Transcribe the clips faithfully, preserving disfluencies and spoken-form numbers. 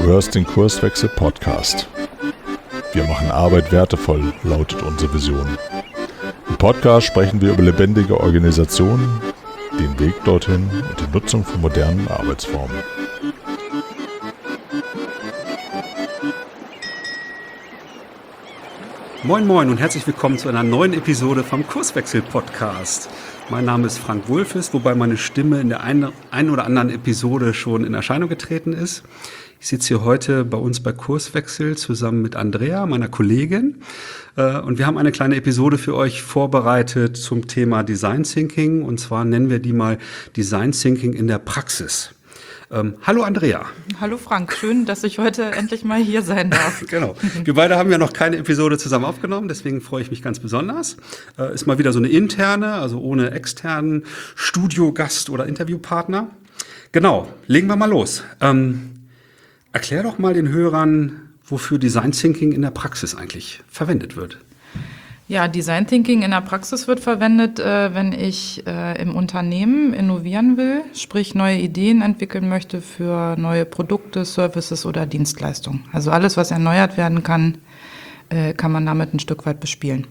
hörst den Kurswechsel Podcast. Wir machen Arbeit wertevoll, lautet unsere Vision. Im Podcast sprechen wir über lebendige Organisationen, den Weg dorthin und die Nutzung von modernen Arbeitsformen. Moin Moin und herzlich willkommen zu einer neuen Episode vom Kurswechsel Podcast. Mein Name ist Frank Wulfes, wobei meine Stimme in der einen, einen oder anderen Episode schon in Erscheinung getreten ist. Ich sitze hier heute bei uns bei Kurswechsel zusammen mit Andrea, meiner Kollegin. Und wir haben eine kleine Episode für euch vorbereitet zum Thema Design Thinking. Und zwar nennen wir die mal Design Thinking in der Praxis. Ähm, hallo Andrea. Hallo Frank, schön, dass ich heute endlich mal hier sein darf. Genau. Wir beide haben ja noch keine Episode zusammen aufgenommen, deswegen freue ich mich ganz besonders. Äh, ist mal wieder so eine interne, also ohne externen Studiogast oder Interviewpartner. Genau, legen wir mal los. Ähm, erklär doch mal den Hörern, wofür Design Thinking in der Praxis eigentlich verwendet wird. Ja, Design Thinking in der Praxis wird verwendet, äh, wenn ich äh, im Unternehmen innovieren will, sprich neue Ideen entwickeln möchte für neue Produkte, Services oder Dienstleistungen. Also alles, was erneuert werden kann, äh, kann man damit ein Stück weit bespielen.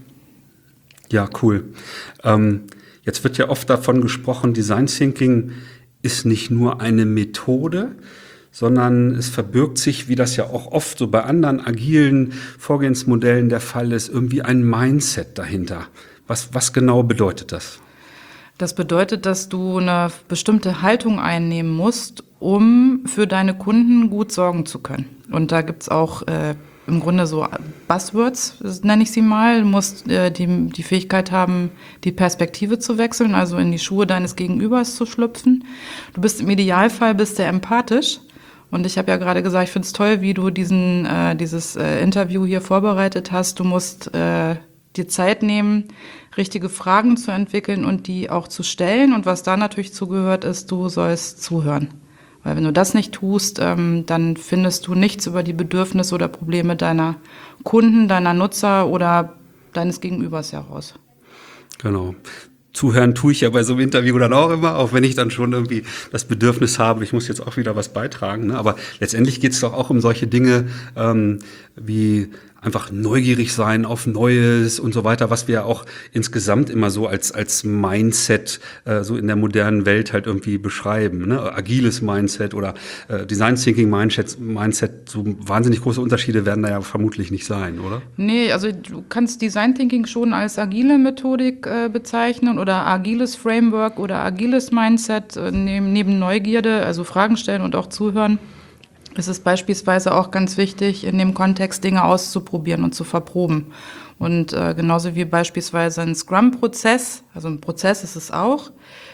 Ja, cool. Ähm, jetzt wird ja oft davon gesprochen, Design Thinking ist nicht nur eine Methode, sondern es verbirgt sich, wie das ja auch oft so bei anderen agilen Vorgehensmodellen der Fall ist, irgendwie ein Mindset dahinter. Was, was genau bedeutet das? Das bedeutet, dass du eine bestimmte Haltung einnehmen musst, um für deine Kunden gut sorgen zu können. Und da gibt's auch äh, im Grunde so Buzzwords, nenne ich sie mal. Du musst äh, die, die Fähigkeit haben, die Perspektive zu wechseln, also in die Schuhe deines Gegenübers zu schlüpfen. Du bist im Idealfall bist sehr empathisch. Und ich habe ja gerade gesagt, ich finde es toll, wie du diesen, äh, dieses äh, Interview hier vorbereitet hast. Du musst äh, dir Zeit nehmen, richtige Fragen zu entwickeln und die auch zu stellen. Und was da natürlich zugehört ist, du sollst zuhören. Weil wenn du das nicht tust, ähm, dann findest du nichts über die Bedürfnisse oder Probleme deiner Kunden, deiner Nutzer oder deines Gegenübers heraus. Genau. Zuhören tue ich ja bei so einem Interview dann auch immer, auch wenn ich dann schon irgendwie das Bedürfnis habe, ich muss jetzt auch wieder was beitragen. Ne? Aber letztendlich geht es doch auch um solche Dinge ähm, wie einfach neugierig sein auf Neues und so weiter, was wir ja auch insgesamt immer so als als Mindset äh, so in der modernen Welt halt irgendwie beschreiben. Ne? Agiles Mindset oder äh, Design Thinking Mindset, Mindset, so wahnsinnig große Unterschiede werden da ja vermutlich nicht sein, oder? Nee, also du kannst Design Thinking schon als agile Methodik äh, bezeichnen oder agiles Framework oder agiles Mindset äh, neben, neben Neugierde, also Fragen stellen und auch zuhören. Es ist beispielsweise auch ganz wichtig, in dem Kontext Dinge auszuprobieren und zu verproben. Und äh, genauso wie beispielsweise ein Scrum-Prozess, also ein Prozess ist es auch,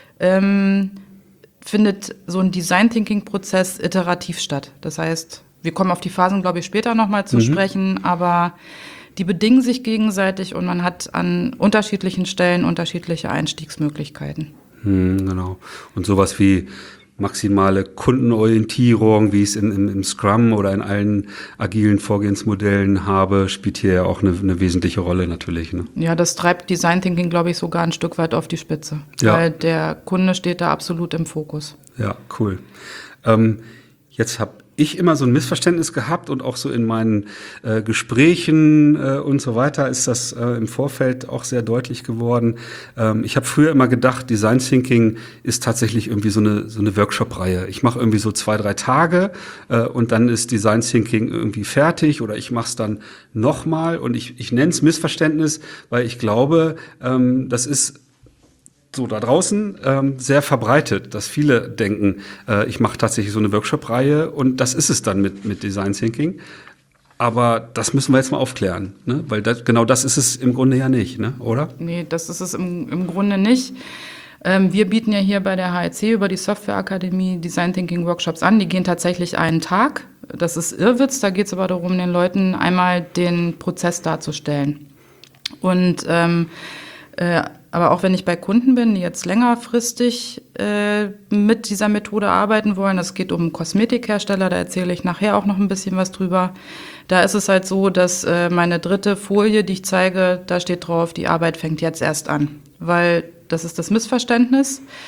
ähm, findet so ein Design-Thinking-Prozess iterativ statt. Das heißt, wir kommen auf die Phasen, glaube ich, später nochmal zu mhm. sprechen, aber die bedingen sich gegenseitig und man hat an unterschiedlichen Stellen unterschiedliche Einstiegsmöglichkeiten. Hm, genau. Und sowas wie maximale Kundenorientierung, wie ich es in, im, im Scrum oder in allen agilen Vorgehensmodellen habe, spielt hier ja auch eine, eine wesentliche Rolle natürlich. Ne? Ja, das treibt Design Thinking, glaube ich, sogar ein Stück weit auf die Spitze. Ja. Weil der Kunde steht da absolut im Fokus. Ja, cool. Ähm, jetzt habe ich immer so ein Missverständnis gehabt und auch so in meinen äh, Gesprächen äh, und so weiter ist das äh, im Vorfeld auch sehr deutlich geworden. Ähm, ich habe früher immer gedacht, Design Thinking ist tatsächlich irgendwie so eine so eine Workshop-Reihe. Ich mache irgendwie so zwei, drei Tage äh, und dann ist Design Thinking irgendwie fertig oder ich mache es dann nochmal und ich, ich nenne es Missverständnis, weil ich glaube, ähm, das ist so da draußen ähm, sehr verbreitet, dass viele denken, äh, ich mache tatsächlich so eine Workshop-Reihe und das ist es dann mit mit Design Thinking. Aber das müssen wir jetzt mal aufklären, ne? Weil das, genau das ist es im Grunde ja nicht, ne? Oder? Nee, das ist es im, im Grunde nicht. Ähm, wir bieten ja hier bei der H E C über die Softwareakademie Design Thinking Workshops an. Die gehen tatsächlich einen Tag. Das ist Irrwitz, da geht es aber darum, den Leuten einmal den Prozess darzustellen. Und ähm, äh, aber auch wenn ich bei Kunden bin, die jetzt längerfristig äh, mit dieser Methode arbeiten wollen, es geht um Kosmetikhersteller, da erzähle ich nachher auch noch ein bisschen was drüber. Da ist es halt so, dass äh, meine dritte Folie, die ich zeige, da steht drauf, die Arbeit fängt jetzt erst an. Weil das ist das Missverständnis.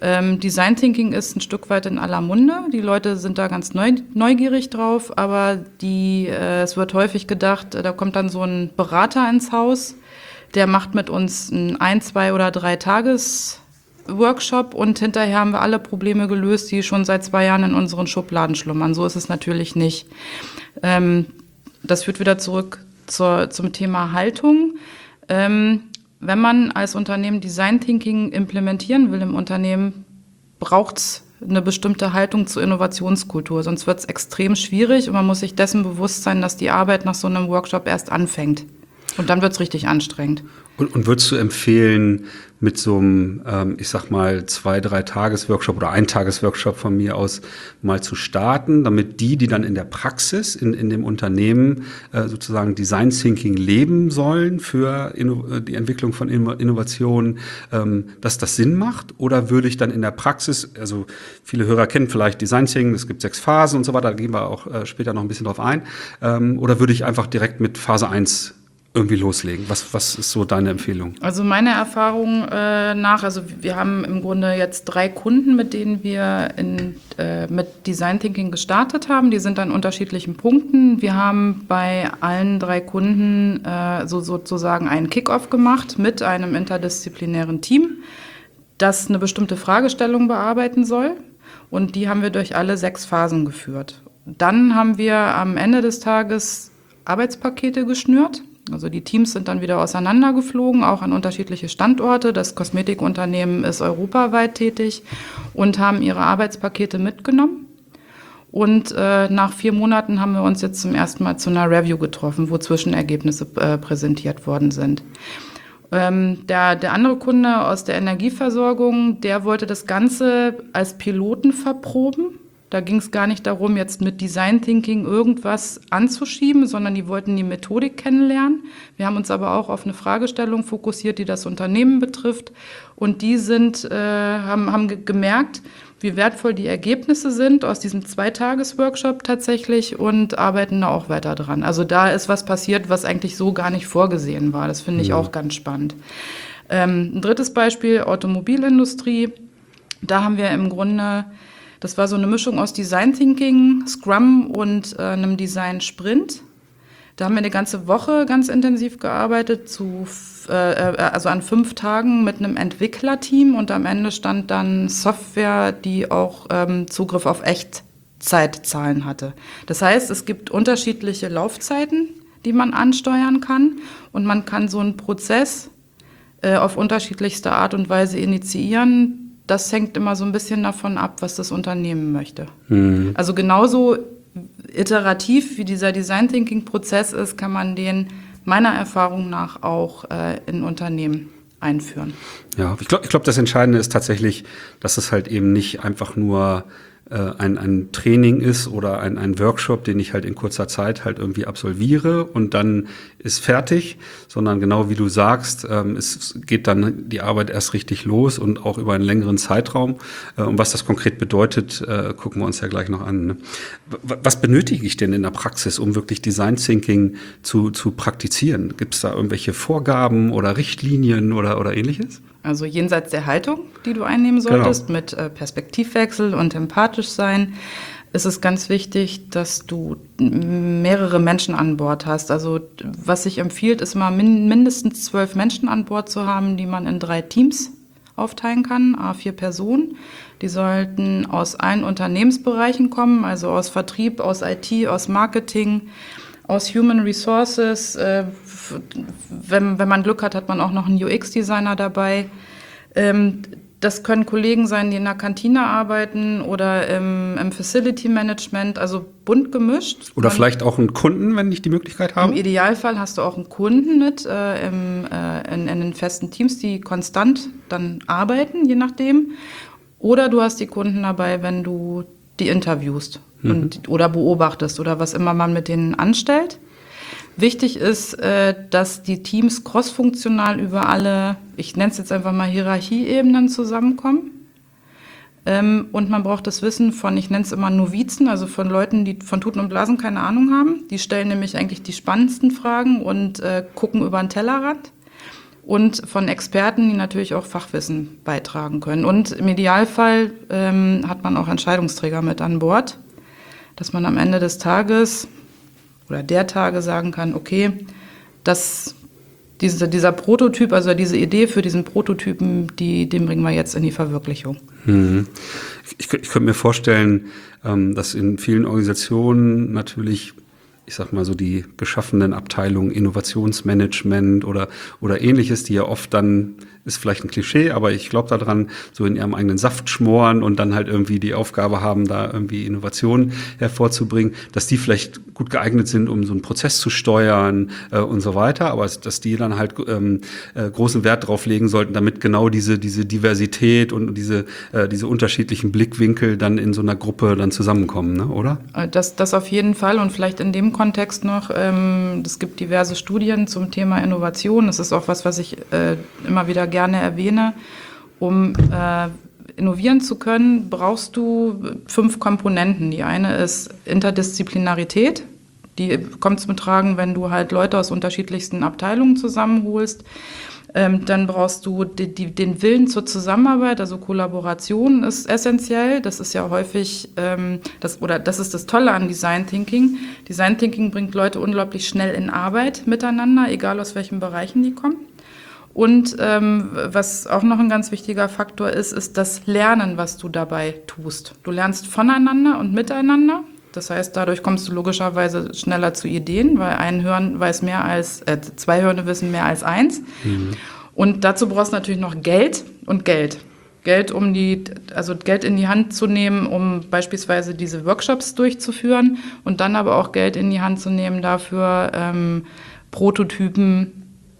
Ähm, Design Thinking ist ein Stück weit in aller Munde. Die Leute sind da ganz neu, neugierig drauf, aber die, äh, es wird häufig gedacht, äh, da kommt dann so ein Berater ins Haus, der macht mit uns einen ein, zwei oder drei Tages Workshop und hinterher haben wir alle Probleme gelöst, die schon seit zwei Jahren in unseren Schubladen schlummern. So ist es natürlich nicht. Ähm, das führt wieder zurück zur, zum Thema Haltung. Ähm, wenn man als Unternehmen Design Thinking implementieren will im Unternehmen, braucht es eine bestimmte Haltung zur Innovationskultur. Sonst wird es extrem schwierig und man muss sich dessen bewusst sein, dass die Arbeit nach so einem Workshop erst anfängt. Und dann wird es richtig anstrengend. Und, und würdest du empfehlen, mit so einem, ähm, ich sag mal, zwei, drei Tages-Workshop oder ein Tages-Workshop von mir aus mal zu starten, damit die, die dann in der Praxis, in, in dem Unternehmen äh, sozusagen Design Thinking leben sollen für Inno- die Entwicklung von Inno- Innovationen, ähm, dass das Sinn macht? Oder würde ich dann in der Praxis, also viele Hörer kennen vielleicht Design Thinking, es gibt sechs Phasen und so weiter, da gehen wir auch äh, später noch ein bisschen drauf ein, ähm, oder würde ich einfach direkt mit Phase eins irgendwie loslegen? Was, was ist so deine Empfehlung? Also meine Erfahrung äh, nach, also wir haben im Grunde jetzt drei Kunden, mit denen wir in, äh, mit Design Thinking gestartet haben. Die sind an unterschiedlichen Punkten. Wir haben bei allen drei Kunden äh, so sozusagen einen Kick-Off gemacht mit einem interdisziplinären Team, das eine bestimmte Fragestellung bearbeiten soll. Und die haben wir durch alle sechs Phasen geführt. Dann haben wir am Ende des Tages Arbeitspakete geschnürt. Also die Teams sind dann wieder auseinandergeflogen, auch an unterschiedliche Standorte. Das Kosmetikunternehmen ist europaweit tätig und haben ihre Arbeitspakete mitgenommen. Und äh, nach vier Monaten haben wir uns jetzt zum ersten Mal zu einer Review getroffen, wo Zwischenergebnisse äh, präsentiert worden sind. Ähm, der, der andere Kunde aus der Energieversorgung, der wollte das Ganze als Piloten verproben. Da ging es gar nicht darum, jetzt mit Design Thinking irgendwas anzuschieben, sondern die wollten die Methodik kennenlernen. Wir haben uns aber auch auf eine Fragestellung fokussiert, die das Unternehmen betrifft. Und die sind, äh, haben, haben ge- gemerkt, wie wertvoll die Ergebnisse sind aus diesem Zweitages-Workshop tatsächlich und arbeiten da auch weiter dran. Also da ist was passiert, was eigentlich so gar nicht vorgesehen war. Das finde ich ja. auch ganz spannend. Ähm, ein drittes Beispiel, Automobilindustrie. Da haben wir im Grunde... Das war so eine Mischung aus Design Thinking, Scrum und äh, einem Design Sprint. Da haben wir eine ganze Woche ganz intensiv gearbeitet, zu, äh, also an fünf Tagen mit einem Entwicklerteam. Und am Ende stand dann Software, die auch ähm, Zugriff auf Echtzeitzahlen hatte. Das heißt, es gibt unterschiedliche Laufzeiten, die man ansteuern kann. Und man kann so einen Prozess äh, auf unterschiedlichste Art und Weise initiieren. Das hängt immer so ein bisschen davon ab, was das Unternehmen möchte. Mhm. Also genauso iterativ wie dieser Design-Thinking-Prozess ist, kann man den meiner Erfahrung nach auch äh, in Unternehmen einführen. Ja, ich glaube, ich glaub, das Entscheidende ist tatsächlich, dass es halt eben nicht einfach nur äh, ein, ein Training ist oder ein, ein Workshop, den ich halt in kurzer Zeit halt irgendwie absolviere und dann ist fertig, sondern genau wie du sagst, ähm, es geht dann die Arbeit erst richtig los und auch über einen längeren Zeitraum. Äh, und was das konkret bedeutet, äh, gucken wir uns ja gleich noch an. Ne? W- was benötige ich denn in der Praxis, um wirklich Design Thinking zu, zu praktizieren? Gibt es da irgendwelche Vorgaben oder Richtlinien oder, oder ähnliches? Also jenseits der Haltung, die du einnehmen solltest, genau. mit äh, Perspektivwechsel und empathisch sein, ist es ganz wichtig, dass du mehrere Menschen an Bord hast. Also was sich empfiehlt, ist mal min- mindestens zwölf Menschen an Bord zu haben, die man in drei Teams aufteilen kann, à vier Personen. Die sollten aus allen Unternehmensbereichen kommen, also aus Vertrieb, aus I T, aus Marketing, aus Human Resources. Äh, wenn, wenn man Glück hat, hat man auch noch einen U X-Designer dabei. Ähm, das können Kollegen sein, die in der Kantine arbeiten oder im, im Facility Management, also bunt gemischt. Oder man, vielleicht auch einen Kunden, wenn ich die Möglichkeit habe? Im Idealfall hast du auch einen Kunden mit äh, im, äh, in, in den festen Teams, die konstant dann arbeiten, je nachdem. Oder du hast die Kunden dabei, wenn du die interviewst. Und, oder beobachtest oder was immer man mit denen anstellt. Wichtig ist, äh, dass die Teams crossfunktional über alle, ich nenne es jetzt einfach mal Hierarchieebenen zusammenkommen. Ähm, und man braucht das Wissen von, ich nenne es immer Novizen, also von Leuten, die von Tuten und Blasen keine Ahnung haben. Die stellen nämlich eigentlich die spannendsten Fragen und äh, gucken über den Tellerrand. und von Experten, die natürlich auch Fachwissen beitragen können. Und im Idealfall ähm, hat man auch Entscheidungsträger mit an Bord, dass man am Ende des Tages oder der Tage sagen kann, okay, das, diese, dieser Prototyp, also diese Idee für diesen Prototypen, die, den bringen wir jetzt in die Verwirklichung. Mhm. Ich, ich könnte mir vorstellen, ähm, dass in vielen Organisationen natürlich, ich sag mal so, die geschaffenen Abteilungen Innovationsmanagement oder, oder ähnliches, die ja oft dann, ist vielleicht ein Klischee, aber ich glaube daran, so in ihrem eigenen Saft schmoren und dann halt irgendwie die Aufgabe haben, da irgendwie Innovationen hervorzubringen, dass die vielleicht gut geeignet sind, um so einen Prozess zu steuern äh, und so weiter, aber dass die dann halt ähm, äh, großen Wert drauf legen sollten, damit genau diese, diese Diversität und diese, äh, diese unterschiedlichen Blickwinkel dann in so einer Gruppe dann zusammenkommen, ne, oder? Das, das auf jeden Fall und vielleicht in dem Kontext noch, ähm, es gibt diverse Studien zum Thema Innovation. Das ist auch was, was ich äh, immer wieder gerne erwähne. Um äh, innovieren zu können, brauchst du fünf Komponenten. Die eine ist Interdisziplinarität. Die kommt zum Tragen, wenn du halt Leute aus unterschiedlichsten Abteilungen zusammenholst. Ähm, dann brauchst du die, die, den Willen zur Zusammenarbeit, also Kollaboration ist essentiell. Das ist ja häufig, ähm, das, oder das ist das Tolle an Design Thinking. Design Thinking bringt Leute unglaublich schnell in Arbeit miteinander, egal aus welchen Bereichen die kommen. Und ähm, was auch noch ein ganz wichtiger Faktor ist, ist das Lernen, was du dabei tust. Du lernst voneinander und miteinander. Das heißt, dadurch kommst du logischerweise schneller zu Ideen, weil ein Hirn weiß mehr als, äh, zwei Hirne wissen mehr als eins. Mhm. Und dazu brauchst du natürlich noch Geld und Geld. Geld, um die, also Geld in die Hand zu nehmen, um beispielsweise diese Workshops durchzuführen und dann aber auch Geld in die Hand zu nehmen dafür, ähm, Prototypen,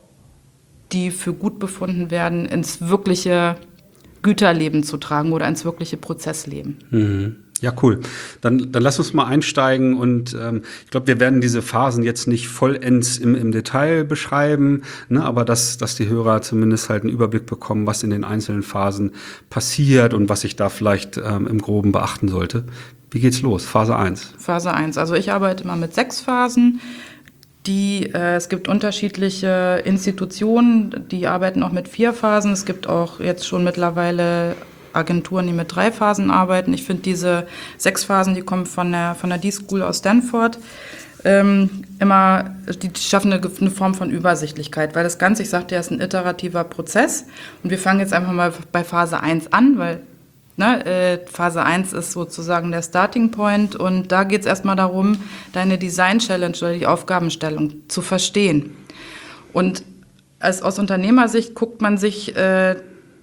die für gut befunden werden, ins wirkliche Güterleben zu tragen oder ins wirkliche Prozessleben. Mhm. Ja, cool. Dann, dann lass uns mal einsteigen und ähm, ich glaube, wir werden diese Phasen jetzt nicht vollends im, im Detail beschreiben, ne, aber dass, dass die Hörer zumindest halt einen Überblick bekommen, was in den einzelnen Phasen passiert und was ich da vielleicht ähm, im Groben beachten sollte. Wie geht's los? Phase eins. Phase eins. Also ich arbeite immer mit sechs Phasen. Die, äh, es gibt unterschiedliche Institutionen, die arbeiten auch mit vier Phasen. Es gibt auch jetzt schon mittlerweile Agenturen, die mit drei Phasen arbeiten. Ich finde diese sechs Phasen, die kommen von der, von der D-School aus Stanford, ähm, immer, die schaffen eine, eine Form von Übersichtlichkeit, weil das Ganze, ich sagte ja, ist ein iterativer Prozess. Und wir fangen jetzt einfach mal bei Phase eins an, weil ne, äh, Phase eins ist sozusagen der Starting Point und da geht es erstmal darum, deine Design-Challenge oder die Aufgabenstellung zu verstehen. Und als, aus Unternehmersicht guckt man sich äh,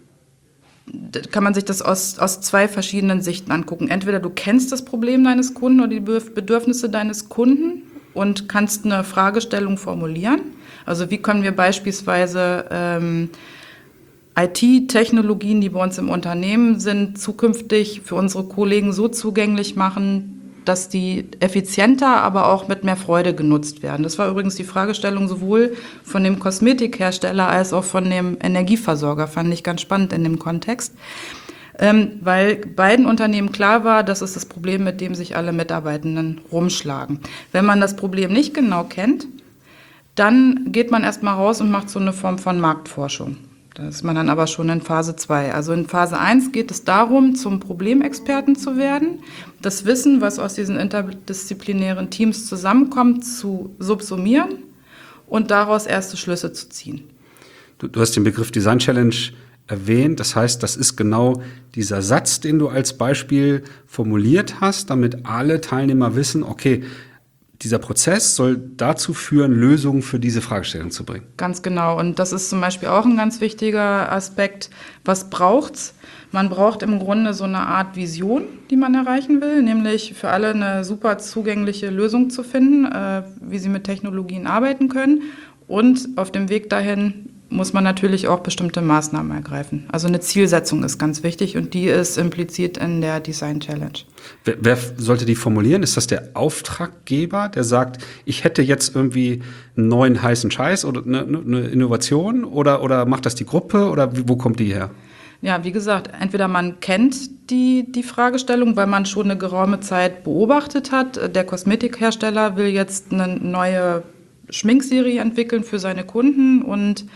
kann man sich das aus, aus zwei verschiedenen Sichten angucken. Entweder du kennst das Problem deines Kunden oder die Bedürfnisse deines Kunden und kannst eine Fragestellung formulieren. Also wie können wir beispielsweise ähm, I T-Technologien, die bei uns im Unternehmen sind, zukünftig für unsere Kollegen so zugänglich machen, dass die effizienter, aber auch mit mehr Freude genutzt werden. Das war übrigens die Fragestellung sowohl von dem Kosmetikhersteller als auch von dem Energieversorger, fand ich ganz spannend in dem Kontext, ähm, weil beiden Unternehmen klar war, das ist das Problem, mit dem sich alle Mitarbeitenden rumschlagen. Wenn man das Problem nicht genau kennt, dann geht man erstmal raus und macht so eine Form von Marktforschung. Da ist man dann aber schon in Phase zwei. Also in Phase eins geht es darum, zum Problemexperten zu werden, das Wissen, was aus diesen interdisziplinären Teams zusammenkommt, zu subsumieren und daraus erste Schlüsse zu ziehen. Du, du hast den Begriff Design Challenge erwähnt. Das heißt, das ist genau dieser Satz, den du als Beispiel formuliert hast, damit alle Teilnehmer wissen, okay, dieser Prozess soll dazu führen, Lösungen für diese Fragestellung zu bringen. Ganz genau. Und das ist zum Beispiel auch ein ganz wichtiger Aspekt. Was braucht's? Man braucht im Grunde so eine Art Vision, die man erreichen will, nämlich für alle eine super zugängliche Lösung zu finden, äh, wie sie mit Technologien arbeiten können. Und auf dem Weg dahin muss man natürlich auch bestimmte Maßnahmen ergreifen. Also eine Zielsetzung ist ganz wichtig und die ist implizit in der Design Challenge. Wer, wer sollte die formulieren? Ist das der Auftraggeber, der sagt, ich hätte jetzt irgendwie einen neuen heißen Scheiß oder eine, eine Innovation oder, oder macht das die Gruppe oder wo kommt die her? Ja, wie gesagt, entweder man kennt die, die Fragestellung, weil man schon eine geraume Zeit beobachtet hat. Der Kosmetikhersteller will jetzt eine neue Schminkserie entwickeln für seine Kunden und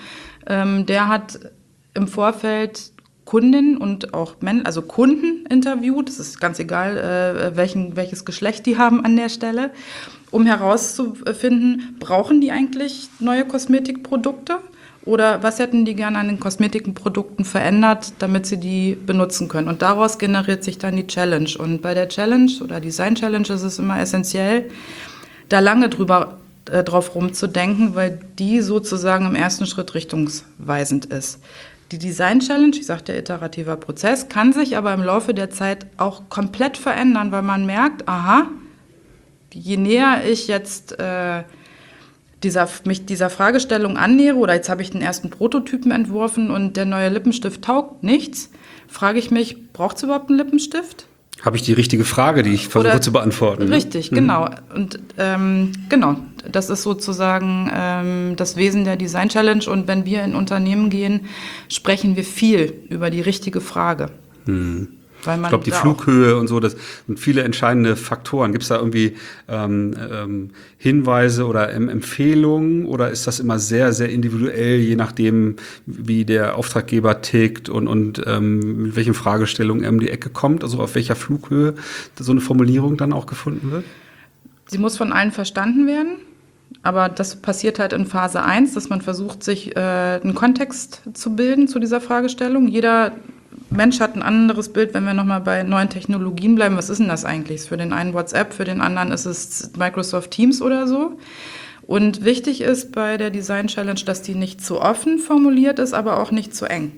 Ähm, der hat im Vorfeld Kundinnen und auch Männer, also Kunden interviewt, es ist ganz egal, äh, welchen, welches Geschlecht die haben an der Stelle, um herauszufinden, brauchen die eigentlich neue Kosmetikprodukte oder was hätten die gerne an den Kosmetikprodukten verändert, damit sie die benutzen können. Und daraus generiert sich dann die Challenge. Und bei der Challenge oder Design Challenge ist es immer essentiell, da lange drüber äh, drauf rumzudenken, weil die sozusagen im ersten Schritt richtungsweisend ist. Die Design Challenge, ich sagte, iterativer Prozess, kann sich aber im Laufe der Zeit auch komplett verändern, weil man merkt, aha, je näher ich jetzt äh, dieser, mich dieser Fragestellung annähere, oder jetzt habe ich den ersten Prototypen entworfen und der neue Lippenstift taugt nichts, frage ich mich, braucht es überhaupt einen Lippenstift? Habe ich die richtige Frage, die ich versuche Oder, zu beantworten? Richtig, ne? genau. Und ähm, genau, das ist sozusagen ähm, das Wesen der Design Challenge. Und wenn wir in Unternehmen gehen, sprechen wir viel über die richtige Frage. Hm. Weil man ich glaube, die Flughöhe und so, das sind viele entscheidende Faktoren. Gibt es da irgendwie ähm, ähm, Hinweise oder ähm, Empfehlungen oder ist das immer sehr, sehr individuell, je nachdem, wie der Auftraggeber tickt und, und ähm, mit welchen Fragestellungen er um die Ecke kommt, also auf welcher Flughöhe so eine Formulierung dann auch gefunden wird? Sie muss von allen verstanden werden. Aber das passiert halt in Phase eins, dass man versucht, sich äh, einen Kontext zu bilden zu dieser Fragestellung. Jeder Mensch hat ein anderes Bild, wenn wir nochmal bei neuen Technologien bleiben. Was ist denn das eigentlich? Für den einen WhatsApp, für den anderen ist es Microsoft Teams oder so. Und wichtig ist bei der Design Challenge, dass die nicht zu offen formuliert ist, aber auch nicht zu eng.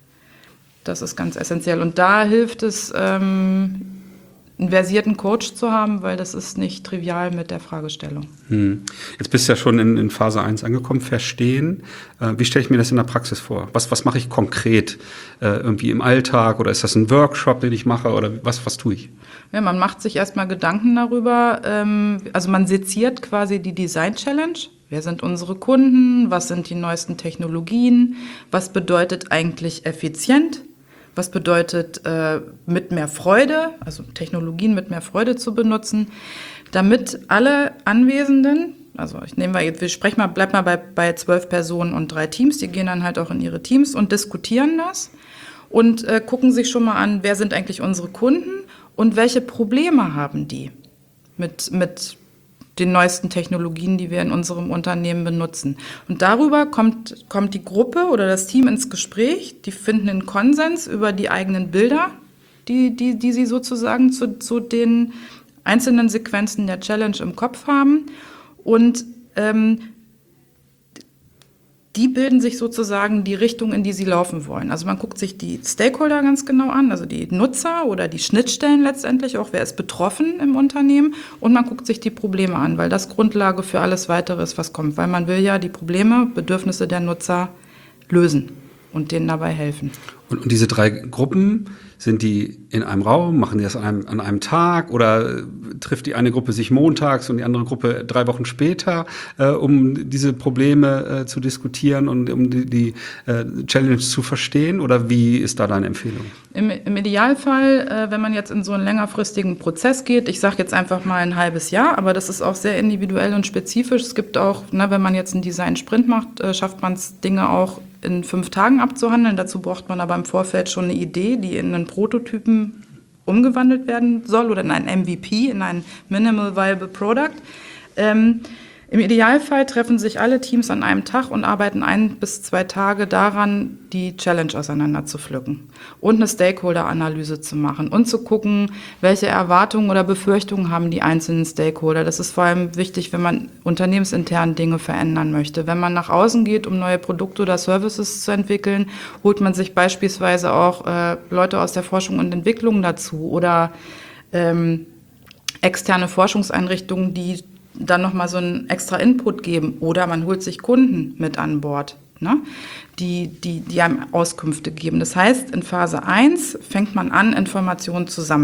Das ist ganz essentiell. Und da hilft es, ähm, einen versierten Coach zu haben, weil das ist nicht trivial mit der Fragestellung. Hm. Jetzt bist du ja schon in, in Phase eins angekommen, verstehen. Äh, wie stelle ich mir das in der Praxis vor? Was, was mache ich konkret äh, irgendwie im Alltag oder ist das ein Workshop, den ich mache oder was, was tue ich? Ja, man macht sich erstmal Gedanken darüber, ähm, also man seziert quasi die Design Challenge. Wer sind unsere Kunden? Was sind die neuesten Technologien? Was bedeutet eigentlich effizient? Was bedeutet äh, mit mehr Freude, also Technologien mit mehr Freude zu benutzen, damit alle Anwesenden, also ich nehme mal jetzt, wir sprechen mal, bleib mal bei, bei zwölf Personen und drei Teams, die gehen dann halt auch in ihre Teams und diskutieren das und äh, gucken sich schon mal an, wer sind eigentlich unsere Kunden und welche Probleme haben die mit, mit den neuesten Technologien, die wir in unserem Unternehmen benutzen. Und darüber kommt, kommt die Gruppe oder das Team ins Gespräch. Die finden einen Konsens über die eigenen Bilder, die, die, die sie sozusagen zu, zu den einzelnen Sequenzen der Challenge im Kopf haben. Und ähm, die bilden sich sozusagen die Richtung, in die sie laufen wollen. Also man guckt sich die Stakeholder ganz genau an, also die Nutzer oder die Schnittstellen letztendlich, auch wer ist betroffen im Unternehmen. Und man guckt sich die Probleme an, weil das Grundlage für alles Weitere ist, was kommt. Weil man will ja die Probleme, Bedürfnisse der Nutzer lösen und denen dabei helfen. Und, und diese drei Gruppen, sind die in einem Raum, machen die das an einem, an einem Tag oder trifft die eine Gruppe sich montags und die andere Gruppe drei Wochen später, äh, um diese Probleme äh, zu diskutieren und um die, die äh, Challenge zu verstehen? Oder wie ist da deine Empfehlung? Im, im Idealfall, äh, wenn man jetzt in so einen längerfristigen Prozess geht, ich sage jetzt einfach mal ein halbes Jahr, aber das ist auch sehr individuell und spezifisch. Es gibt auch, ne, wenn man jetzt einen Design-Sprint macht, äh, schafft man es, Dinge auch in fünf Tagen abzuhandeln. Dazu braucht man aber im Vorfeld schon eine Idee, die in einen Prototypen umgewandelt werden soll oder in einen M V P, in ein Minimal Viable Product. Ähm, Im Idealfall treffen sich alle Teams an einem Tag und arbeiten ein bis zwei Tage daran, die Challenge auseinander zu pflücken und eine Stakeholder-Analyse zu machen und zu gucken, welche Erwartungen oder Befürchtungen haben die einzelnen Stakeholder. Das ist vor allem wichtig, wenn man unternehmensintern Dinge verändern möchte. Wenn man nach außen geht, um neue Produkte oder Services zu entwickeln, holt man sich beispielsweise auch äh, Leute aus der Forschung und Entwicklung dazu oder ähm, externe Forschungseinrichtungen, die dann nochmal so einen extra Input geben. Oder man holt sich Kunden mit an Bord, ne? die, die, die einem Auskünfte geben. Das heißt, in Phase eins fängt man an, Informationen zu sammeln.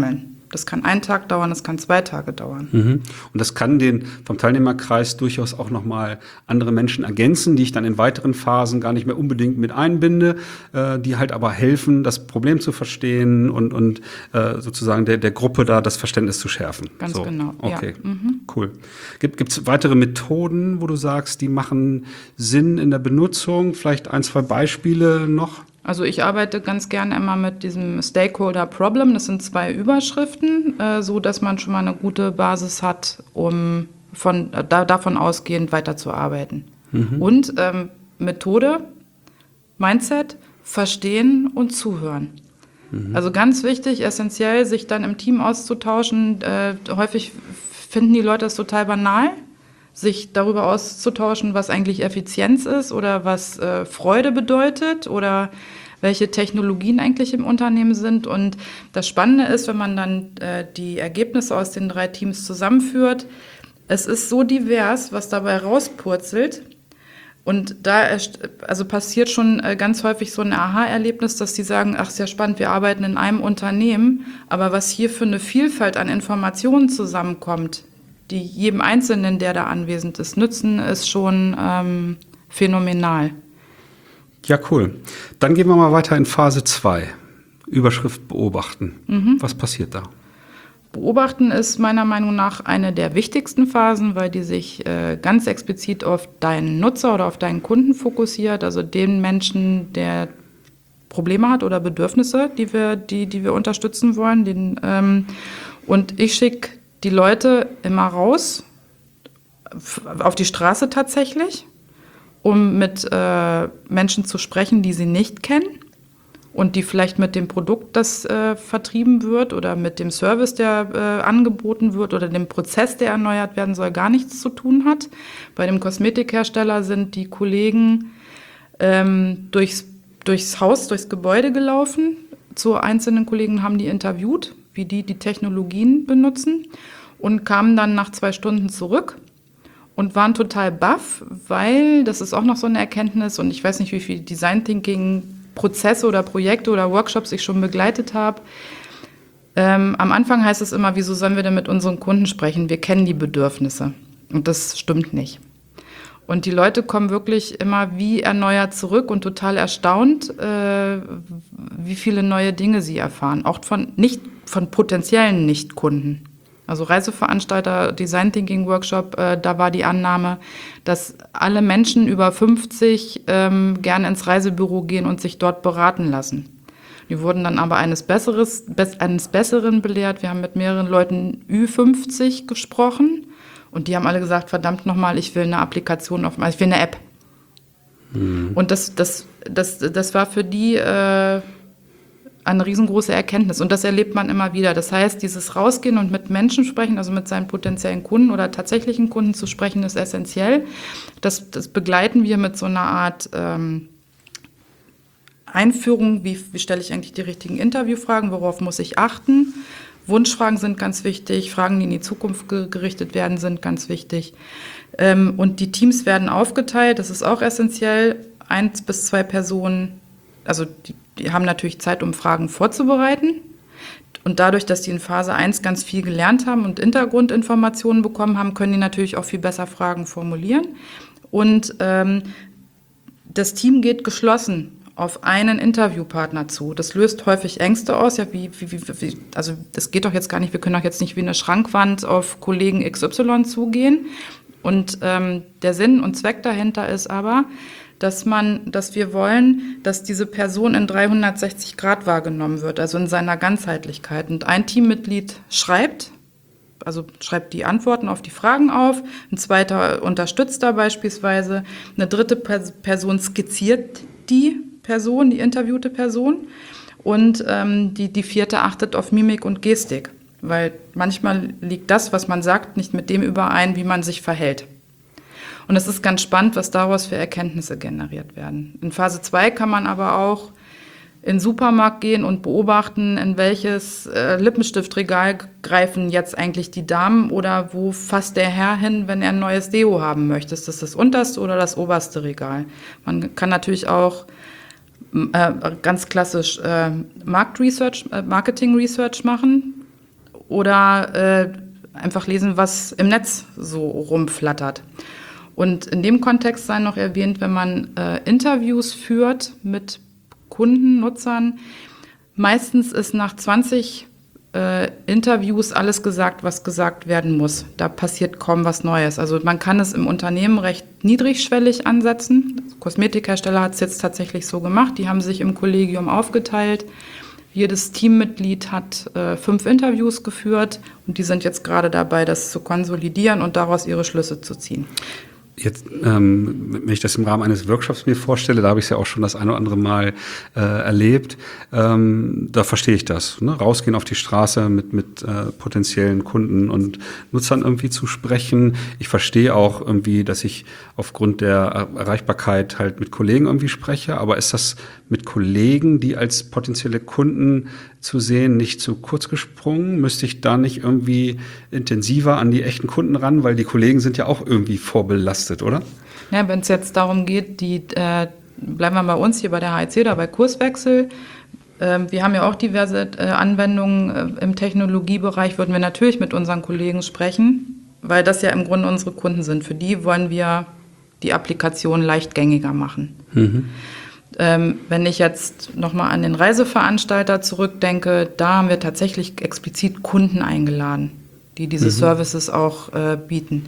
Das kann einen Tag dauern, das kann zwei Tage dauern. Mhm. Und das kann den vom Teilnehmerkreis durchaus auch nochmal andere Menschen ergänzen, die ich dann in weiteren Phasen gar nicht mehr unbedingt mit einbinde, äh, die halt aber helfen, das Problem zu verstehen und, und äh, sozusagen der, der Gruppe da das Verständnis zu schärfen. Ganz so. genau. Okay, ja. mhm. cool. Gibt es weitere Methoden, wo du sagst, die machen Sinn in der Benutzung? Vielleicht ein, zwei Beispiele noch? Also ich arbeite ganz gerne immer mit diesem Stakeholder Problem. Das sind zwei Überschriften, äh, so dass man schon mal eine gute Basis hat, um von, äh, da, davon ausgehend weiterzuarbeiten. Mhm. Und ähm, Methode, Mindset, Verstehen und Zuhören. Mhm. Also ganz wichtig, essentiell, sich dann im Team auszutauschen. Äh, häufig finden die Leute das total banal, sich darüber auszutauschen, was eigentlich Effizienz ist oder was äh, Freude bedeutet oder welche Technologien eigentlich im Unternehmen sind. Und das Spannende ist, wenn man dann äh, die Ergebnisse aus den drei Teams zusammenführt, es ist so divers, was dabei rauspurzelt. Und da also passiert schon äh, ganz häufig so ein Aha-Erlebnis, dass die sagen, ach, sehr spannend, wir arbeiten in einem Unternehmen, aber was hier für eine Vielfalt an Informationen zusammenkommt, die jedem Einzelnen, der da anwesend ist, nützen, ist schon ähm, phänomenal. Ja, cool. Dann gehen wir mal weiter in Phase zwei. Überschrift beobachten. Mhm. Was passiert da? Beobachten ist meiner Meinung nach eine der wichtigsten Phasen, weil die sich äh, ganz explizit auf deinen Nutzer oder auf deinen Kunden fokussiert, also den Menschen, der Probleme hat oder Bedürfnisse, die wir, die, die wir unterstützen wollen. Den, ähm, und ich schicke die Leute immer raus, auf die Straße tatsächlich, um mit äh, Menschen zu sprechen, die sie nicht kennen und die vielleicht mit dem Produkt, das äh, vertrieben wird oder mit dem Service, der äh, angeboten wird oder dem Prozess, der erneuert werden soll, gar nichts zu tun hat. Bei dem Kosmetikhersteller sind die Kollegen ähm, durchs, durchs Haus, durchs Gebäude gelaufen. Zu einzelnen Kollegen haben die interviewt, wie die die Technologien benutzen und kamen dann nach zwei Stunden zurück und waren total baff, weil, das ist auch noch so eine Erkenntnis und ich weiß nicht, wie viele Design Thinking Prozesse oder Projekte oder Workshops ich schon begleitet habe. Ähm, am Anfang heißt es immer, wieso sollen wir denn mit unseren Kunden sprechen? Wir kennen die Bedürfnisse und das stimmt nicht. Und die Leute kommen wirklich immer wie erneuert zurück und total erstaunt, äh, wie viele neue Dinge sie erfahren. Auch von, nicht, von potenziellen Nicht-Kunden. Also Reiseveranstalter, Design Thinking Workshop, äh, da war die Annahme, dass alle Menschen über fünfzig ähm, gerne ins Reisebüro gehen und sich dort beraten lassen. Die wurden dann aber eines, Besseres, be- eines Besseren belehrt. Wir haben mit mehreren Leuten Ü fünfzig gesprochen. Und die haben alle gesagt, verdammt nochmal, ich will eine Applikation, auf, ich will eine App. Mhm. Und das, das, das, das war für die äh, eine riesengroße Erkenntnis. Und das erlebt man immer wieder. Das heißt, dieses Rausgehen und mit Menschen sprechen, also mit seinen potenziellen Kunden oder tatsächlichen Kunden zu sprechen, ist essentiell. Das, das begleiten wir mit so einer Art ähm, Einführung, wie, wie stelle ich eigentlich die richtigen Interviewfragen, worauf muss ich achten. Wunschfragen sind ganz wichtig, Fragen, die in die Zukunft ge- gerichtet werden, sind ganz wichtig. Ähm, und die Teams werden aufgeteilt, das ist auch essentiell, eins bis zwei Personen, also die, die haben natürlich Zeit, um Fragen vorzubereiten. Und dadurch, dass die in Phase eins ganz viel gelernt haben und Hintergrundinformationen bekommen haben, können die natürlich auch viel besser Fragen formulieren. Und ähm, das Team geht geschlossen auf einen Interviewpartner zu. Das löst häufig Ängste aus. Ja, wie, wie, wie, also das geht doch jetzt gar nicht, wir können doch jetzt nicht wie eine Schrankwand auf Kollegen X Y zugehen. Und ähm, der Sinn und Zweck dahinter ist aber, dass man, dass wir wollen, dass diese Person in dreihundertsechzig Grad wahrgenommen wird, also in seiner Ganzheitlichkeit. Und ein Teammitglied schreibt, also schreibt die Antworten auf die Fragen auf, ein zweiter unterstützt da beispielsweise, eine dritte Person skizziert die Person, die interviewte Person und ähm, die, die vierte achtet auf Mimik und Gestik, weil manchmal liegt das, was man sagt, nicht mit dem überein, wie man sich verhält. Und es ist ganz spannend, was daraus für Erkenntnisse generiert werden. In Phase zwei kann man aber auch in den Supermarkt gehen und beobachten, in welches äh, Lippenstiftregal greifen jetzt eigentlich die Damen oder wo fasst der Herr hin, wenn er ein neues Deo haben möchte. Ist das das unterste oder das oberste Regal? Man kann natürlich auch äh, ganz klassisch äh, Marktresearch, äh, Marketing Research machen oder äh, einfach lesen, was im Netz so rumflattert. Und in dem Kontext sei noch erwähnt, wenn man äh, Interviews führt mit Kunden, Nutzern, meistens ist nach zwanzig äh, Interviews alles gesagt, was gesagt werden muss. Da passiert kaum was Neues. Also man kann es im Unternehmen recht niedrigschwellig ansetzen. Der Kosmetikhersteller hat es jetzt tatsächlich so gemacht. Die haben sich im Kollegium aufgeteilt. Jedes Teammitglied hat äh, fünf Interviews geführt und die sind jetzt gerade dabei, das zu konsolidieren und daraus ihre Schlüsse zu ziehen. Jetzt, ähm, wenn ich das im Rahmen eines Workshops mir vorstelle, da habe ich es ja auch schon das ein oder andere Mal äh, erlebt, ähm, da verstehe ich das. Ne? Rausgehen auf die Straße mit, mit äh, potenziellen Kunden und Nutzern irgendwie zu sprechen. Ich verstehe auch irgendwie, dass ich aufgrund der Erreichbarkeit halt mit Kollegen irgendwie spreche, aber ist das mit Kollegen, die als potenzielle Kunden zu sehen, nicht zu kurz gesprungen? Müsste ich da nicht irgendwie intensiver an die echten Kunden ran, weil die Kollegen sind ja auch irgendwie vorbelastet, oder? Ja, wenn es jetzt darum geht, die äh, bleiben wir bei uns hier bei der H I C oder bei Kurswechsel. Äh, wir haben ja auch diverse äh, Anwendungen äh, im Technologiebereich, würden wir natürlich mit unseren Kollegen sprechen, weil das ja im Grunde unsere Kunden sind. Für die wollen wir die Applikation leichtgängiger machen. Mhm. Ähm, wenn ich jetzt nochmal an den Reiseveranstalter zurückdenke, da haben wir tatsächlich explizit Kunden eingeladen, die diese mhm. Services auch äh, bieten.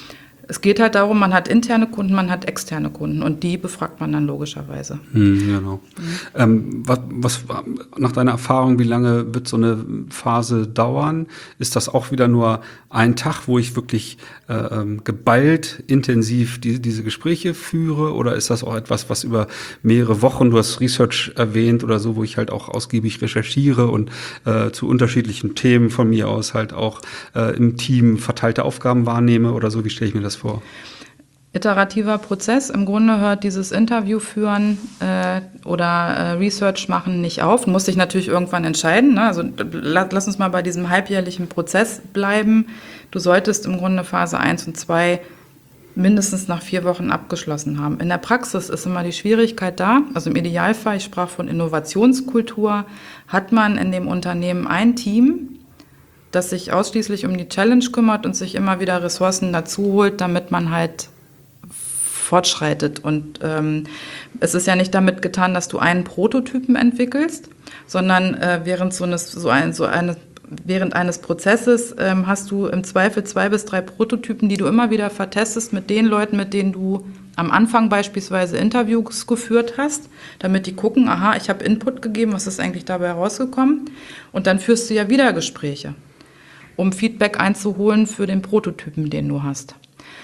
Es geht halt darum, man hat interne Kunden, man hat externe Kunden und die befragt man dann logischerweise. Hm, genau. Mhm. Ähm, was, was nach deiner Erfahrung, wie lange wird so eine Phase dauern? Ist das auch wieder nur ein Tag, wo ich wirklich äh, geballt, intensiv die, diese Gespräche führe? Oder ist das auch etwas, was über mehrere Wochen, du hast Research erwähnt oder so, wo ich halt auch ausgiebig recherchiere und äh, zu unterschiedlichen Themen von mir aus halt auch äh, im Team verteilte Aufgaben wahrnehme oder so? Wie stelle ich mir das vor? Iterativer Prozess. Im Grunde hört dieses Interview führen äh, oder äh, Research machen nicht auf. Du musst dich natürlich irgendwann entscheiden. Ne? Also la- lass uns mal bei diesem halbjährlichen Prozess bleiben. Du solltest im Grunde Phase eins und zwei mindestens nach vier Wochen abgeschlossen haben. In der Praxis ist immer die Schwierigkeit da, also im Idealfall, ich sprach von Innovationskultur, hat man in dem Unternehmen ein Team, das sich ausschließlich um die Challenge kümmert und sich immer wieder Ressourcen dazu holt, damit man halt fortschreitet. Und ähm, es ist ja nicht damit getan, dass du einen Prototypen entwickelst, sondern äh, während so eines, so ein, so eine, während eines Prozesses ähm, hast du im Zweifel zwei bis drei Prototypen, die du immer wieder vertestest mit den Leuten, mit denen du am Anfang beispielsweise Interviews geführt hast, damit die gucken, aha, ich habe Input gegeben, was ist eigentlich dabei herausgekommen? Und dann führst du ja wieder Gespräche, um Feedback einzuholen für den Prototypen, den du hast.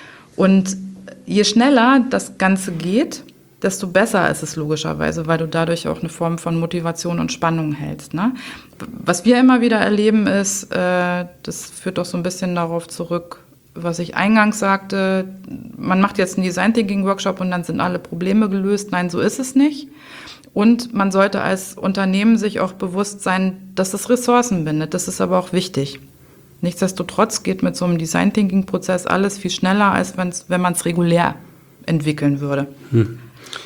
Und je schneller das Ganze geht, desto besser ist es logischerweise, weil du dadurch auch eine Form von Motivation und Spannung hältst. Ne? Was wir immer wieder erleben ist, äh, das führt doch so ein bisschen darauf zurück, was ich eingangs sagte, man macht jetzt einen Design Thinking Workshop und dann sind alle Probleme gelöst. Nein, so ist es nicht. Und man sollte als Unternehmen sich auch bewusst sein, dass es Ressourcen bindet. Das ist aber auch wichtig. Nichtsdestotrotz geht mit so einem Design Thinking Prozess alles viel schneller, als wenn's, wenn man es regulär entwickeln würde. Hm.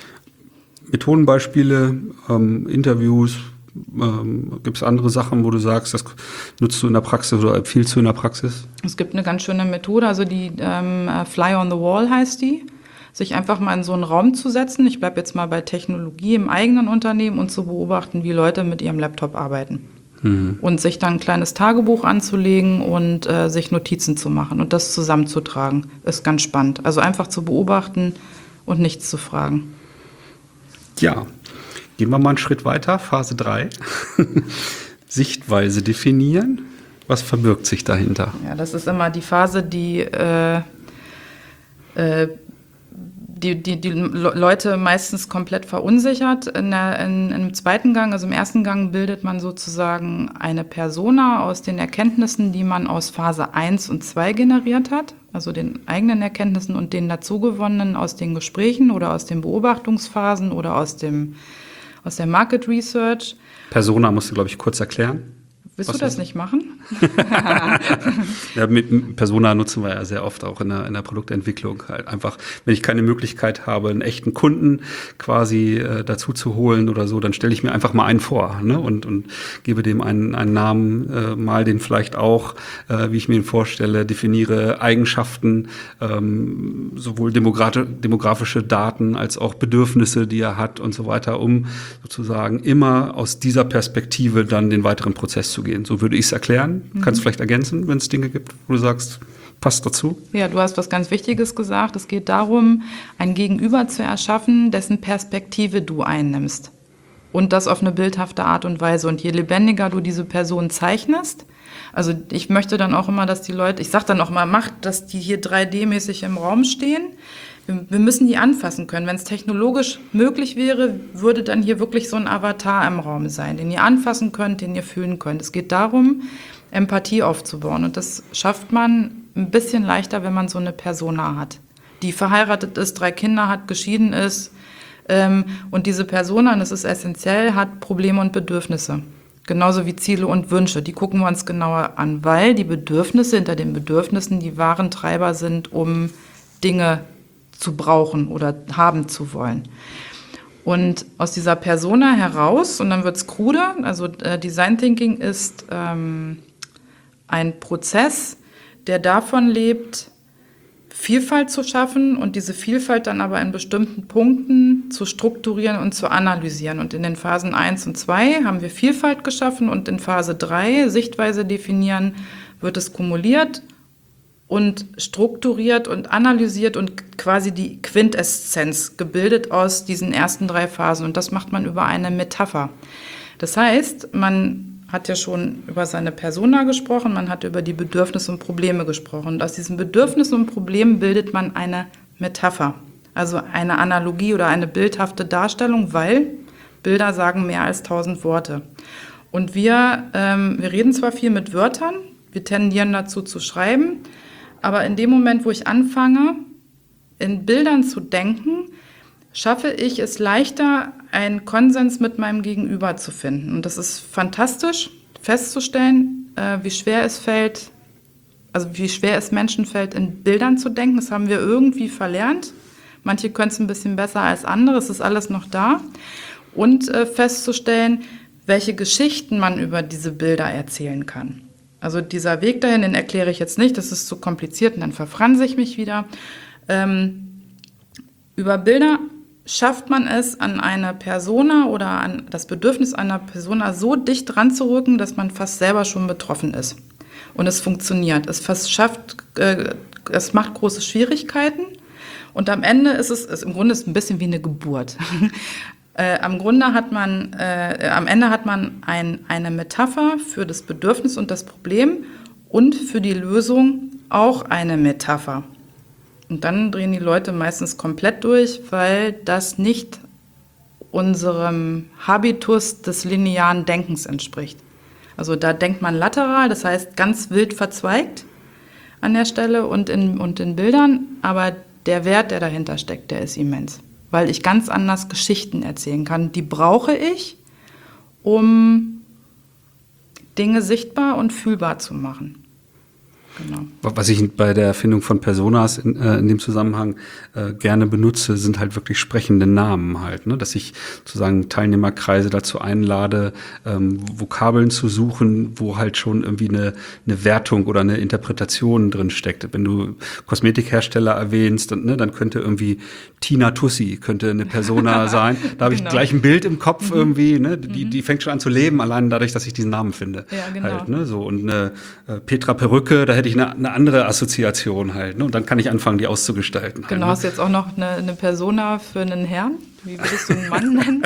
Methodenbeispiele, ähm, Interviews, ähm, gibt es andere Sachen, wo du sagst, das nutzt du in der Praxis oder empfiehlst du in der Praxis? Es gibt eine ganz schöne Methode, also die ähm, Fly on the Wall heißt die, sich einfach mal in so einen Raum zu setzen. Ich bleibe jetzt mal bei Technologie im eigenen Unternehmen und zu beobachten, wie Leute mit ihrem Laptop arbeiten. Mhm. Und sich dann ein kleines Tagebuch anzulegen und äh, sich Notizen zu machen und das zusammenzutragen, ist ganz spannend. Also einfach zu beobachten und nichts zu fragen. Ja, gehen wir mal einen Schritt weiter, Phase drei. Sichtweise definieren. Was verbirgt sich dahinter? Ja, das ist immer die Phase, die äh, äh, Die, die, die Leute meistens komplett verunsichert. In der, in, Im zweiten Gang, also im ersten Gang, bildet man sozusagen eine Persona aus den Erkenntnissen, die man aus Phase eins und zwei generiert hat, also den eigenen Erkenntnissen und den dazugewonnenen aus den Gesprächen oder aus den Beobachtungsphasen oder aus, dem, aus der Market Research. Persona musst du, glaube ich, kurz erklären. Willst Was du das ist? nicht machen? Ja, mit Persona nutzen wir ja sehr oft auch in der, in der Produktentwicklung. Halt einfach, wenn ich keine Möglichkeit habe, einen echten Kunden quasi äh, dazu zu holen oder so, dann stelle ich mir einfach mal einen vor, ne? und, und gebe dem einen, einen Namen, äh, mal den vielleicht auch, äh, wie ich mir ihn vorstelle, definiere Eigenschaften, ähm, sowohl demogra- demografische Daten als auch Bedürfnisse, die er hat und so weiter, um sozusagen immer aus dieser Perspektive dann den weiteren Prozess zu gehen. So würde ich es erklären. Mhm. Kannst du vielleicht ergänzen, wenn es Dinge gibt, wo du sagst, passt dazu? Ja, du hast was ganz Wichtiges gesagt. Es geht darum, ein Gegenüber zu erschaffen, dessen Perspektive du einnimmst. Und das auf eine bildhafte Art und Weise. Und je lebendiger du diese Person zeichnest, also ich möchte dann auch immer, dass die Leute, ich sage dann auch mal, macht, dass die hier drei D-mäßig im Raum stehen. Wir, wir müssen die anfassen können. Wenn es technologisch möglich wäre, würde dann hier wirklich so ein Avatar im Raum sein, den ihr anfassen könnt, den ihr fühlen könnt. Es geht darum, Empathie aufzubauen. Und das schafft man ein bisschen leichter, wenn man so eine Persona hat, die verheiratet ist, drei Kinder hat, geschieden ist. Ähm, und diese Persona, und das ist essentiell, hat Probleme und Bedürfnisse. Genauso wie Ziele und Wünsche. Die gucken wir uns genauer an, weil die Bedürfnisse hinter den Bedürfnissen die wahren Treiber sind, um Dinge zu brauchen oder haben zu wollen. Und aus dieser Persona heraus, und dann wird es kruder, also äh, Design Thinking ist ähm, ein Prozess, der davon lebt, Vielfalt zu schaffen und diese Vielfalt dann aber in bestimmten Punkten zu strukturieren und zu analysieren. Und in den Phasen eins und zwei haben wir Vielfalt geschaffen und in Phase drei, Sichtweise definieren, wird es kumuliert und strukturiert und analysiert und quasi die Quintessenz gebildet aus diesen ersten drei Phasen. Und das macht man über eine Metapher. Das heißt, man hat ja schon über seine Persona gesprochen, man hat über die Bedürfnisse und Probleme gesprochen. Und aus diesen Bedürfnissen und Problemen bildet man eine Metapher, also eine Analogie oder eine bildhafte Darstellung, weil Bilder sagen mehr als tausend Worte. Und wir, ähm, wir reden zwar viel mit Wörtern, wir tendieren dazu zu schreiben, aber in dem Moment, wo ich anfange, in Bildern zu denken, schaffe ich es leichter, einen Konsens mit meinem Gegenüber zu finden. Und das ist fantastisch festzustellen, äh, wie schwer es fällt, also wie schwer es Menschen fällt, in Bildern zu denken. Das haben wir irgendwie verlernt. Manche können es ein bisschen besser als andere, es ist alles noch da. Und äh, festzustellen, welche Geschichten man über diese Bilder erzählen kann. Also dieser Weg dahin, den erkläre ich jetzt nicht, das ist zu kompliziert und dann verfranse ich mich wieder. Ähm, über Bilder schafft man es, an eine Persona oder an das Bedürfnis einer Persona so dicht ranzurücken, dass man fast selber schon betroffen ist. Und es funktioniert. Es schafft, äh, es macht große Schwierigkeiten. Und am Ende ist es, ist im Grunde ist es ein bisschen wie eine Geburt. äh, am Grunde hat man, äh, am Ende hat man ein, eine Metapher für das Bedürfnis und das Problem und für die Lösung auch eine Metapher. Und dann drehen die Leute meistens komplett durch, weil das nicht unserem Habitus des linearen Denkens entspricht. Also da denkt man lateral, das heißt ganz wild verzweigt an der Stelle und in, und in Bildern, aber der Wert, der dahinter steckt, der ist immens, weil ich ganz anders Geschichten erzählen kann. Die brauche ich, um Dinge sichtbar und fühlbar zu machen. Genau. Was ich bei der Erfindung von Personas in, äh, in dem Zusammenhang äh, gerne benutze, sind halt wirklich sprechende Namen halt, ne? Dass ich sozusagen Teilnehmerkreise dazu einlade, ähm, Vokabeln zu suchen, wo halt schon irgendwie eine, eine Wertung oder eine Interpretation drin steckt. Wenn du Kosmetikhersteller erwähnst, dann, ne, dann könnte irgendwie Tina Tussi könnte eine Persona sein. Da habe ich genau. gleich ein Bild im Kopf mhm. irgendwie, ne? Die, die fängt schon an zu leben, allein dadurch, dass ich diesen Namen finde. Ja, genau. Halt, ne? So, und eine äh, Petra Perücke, da hätte ich eine, eine andere Assoziation halt, ne? Und dann kann ich anfangen, die auszugestalten. Genau, halt, hast du jetzt auch noch eine, eine Persona für einen Herrn? Wie würdest du einen Mann nennen?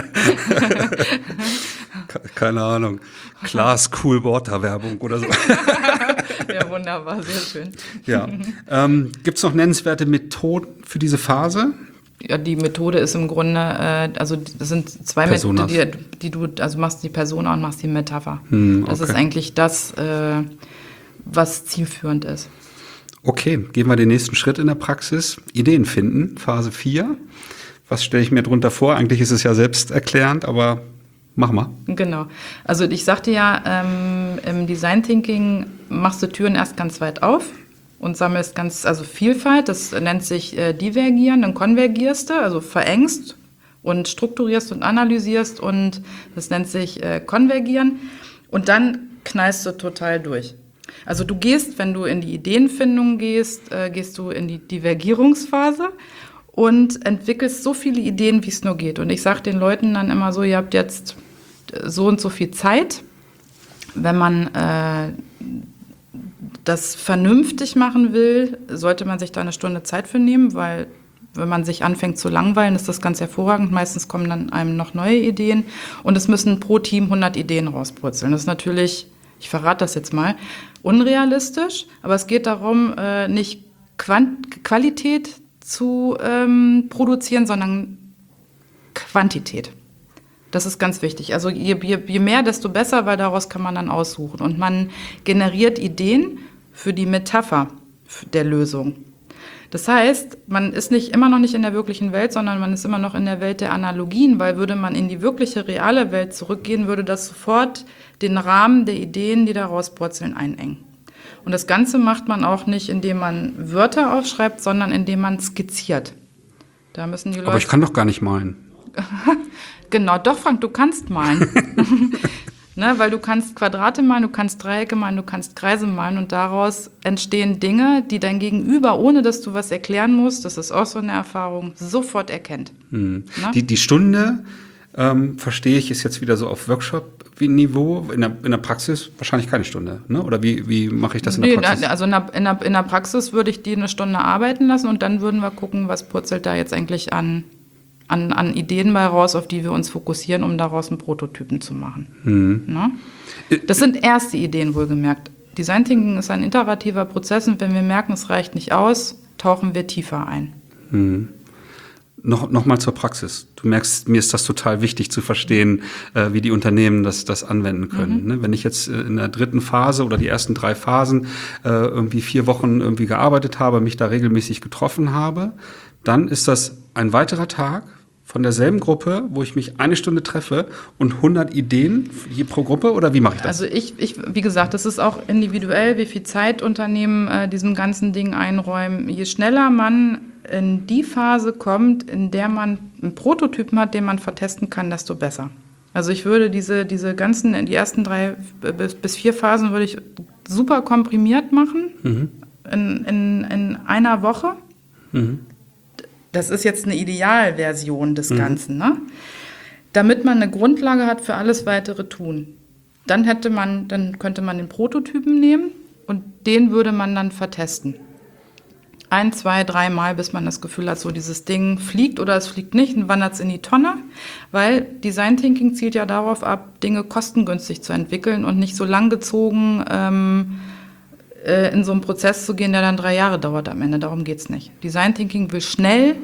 Keine Ahnung. Klaas Cool Water Werbung oder so. Ja, wunderbar, sehr schön. Ja. Ähm, gibt es noch nennenswerte Methoden für diese Phase? Ja, die Methode ist im Grunde, äh, also das sind zwei Methoden, die, die du, also machst die Persona und machst die Metapher. Hm, okay. Das ist eigentlich das, äh, was zielführend ist. Okay, gehen wir den nächsten Schritt in der Praxis. Ideen finden, Phase vier. Was stelle ich mir drunter vor? Eigentlich ist es ja selbsterklärend, aber Mach mal. Genau. Also ich sagte ja, ähm, im Design Thinking machst du Türen erst ganz weit auf und sammelst ganz, also Vielfalt, das nennt sich äh, divergieren, dann konvergierst du, also verengst und strukturierst und analysierst und das nennt sich äh, konvergieren und dann knallst du total durch. Also du gehst, wenn du in die Ideenfindung gehst, äh, gehst du in die Divergierungsphase und entwickelst so viele Ideen, wie es nur geht. Und ich sage den Leuten dann immer so, ihr habt jetzt so und so viel Zeit. Wenn man äh, das vernünftig machen will, sollte man sich da eine Stunde Zeit für nehmen, weil wenn man sich anfängt zu langweilen, ist das ganz hervorragend. Meistens kommen dann einem noch neue Ideen und es müssen pro Team hundert Ideen rauspurzeln. Das ist natürlich, ich verrate das jetzt mal, unrealistisch, aber es geht darum, äh, nicht Quant- Qualität zu ähm, produzieren, sondern Quantität. Das ist ganz wichtig. Also je, je, je mehr, desto besser, weil daraus kann man dann aussuchen. Und man generiert Ideen für die Metapher der Lösung. Das heißt, man ist nicht immer noch nicht in der wirklichen Welt, sondern man ist immer noch in der Welt der Analogien, weil würde man in die wirkliche, reale Welt zurückgehen, würde das sofort den Rahmen der Ideen, die da rauspurzeln, einengen. Und das Ganze macht man auch nicht, indem man Wörter aufschreibt, sondern indem man skizziert. Da müssen die Leute. Aber ich kann doch gar nicht malen. Genau, doch, Frank, du kannst malen. Ne, weil du kannst Quadrate malen, du kannst Dreiecke malen, du kannst Kreise malen und daraus entstehen Dinge, die dein Gegenüber, ohne dass du was erklären musst, das ist auch so eine Erfahrung, sofort erkennt. Hm. Die, die Stunde, ähm, verstehe ich, ist jetzt wieder so auf Workshop-Niveau, in der, in der Praxis wahrscheinlich keine Stunde, ne? Oder wie, wie mache ich das in der Praxis? Nee, also in der, in, der, in der Praxis würde ich die eine Stunde arbeiten lassen und dann würden wir gucken, was purzelt da jetzt eigentlich an An, an Ideen bei raus, auf die wir uns fokussieren, um daraus einen Prototypen zu machen. Mhm. Ne? Das sind erste Ideen, wohlgemerkt. Design Thinking ist ein iterativer Prozess und wenn wir merken, es reicht nicht aus, tauchen wir tiefer ein. Mhm. Noch, noch mal zur Praxis. Du merkst, mir ist das total wichtig zu verstehen, äh, wie die Unternehmen das, das anwenden können. Mhm. Ne? Wenn ich jetzt äh, in der dritten Phase oder die ersten drei Phasen äh, irgendwie vier Wochen irgendwie gearbeitet habe, mich da regelmäßig getroffen habe, dann ist das ein weiterer Tag von derselben Gruppe, wo ich mich eine Stunde treffe und hundert Ideen je pro Gruppe, oder wie mache ich das? Also ich, ich, wie gesagt, das ist auch individuell, wie viel Zeit Unternehmen äh, diesem ganzen Ding einräumen. Je schneller man in die Phase kommt, in der man einen Prototypen hat, den man vertesten kann, desto besser. Also ich würde diese, diese ganzen, die ersten drei bis, bis vier Phasen würde ich super komprimiert machen, mhm. in, in, in einer Woche. Mhm. Das ist jetzt eine Idealversion des mhm. Ganzen, ne? Damit man eine Grundlage hat für alles weitere Tun. Dann hätte man, dann könnte man den Prototypen nehmen und den würde man dann vertesten. Ein, zwei, drei Mal, bis man das Gefühl hat, so dieses Ding fliegt oder es fliegt nicht und wandert es in die Tonne, weil Design Thinking zielt ja darauf ab, Dinge kostengünstig zu entwickeln und nicht so langgezogen ähm, in so einen Prozess zu gehen, der dann drei Jahre dauert am Ende. Darum geht es nicht. Design Thinking will schnell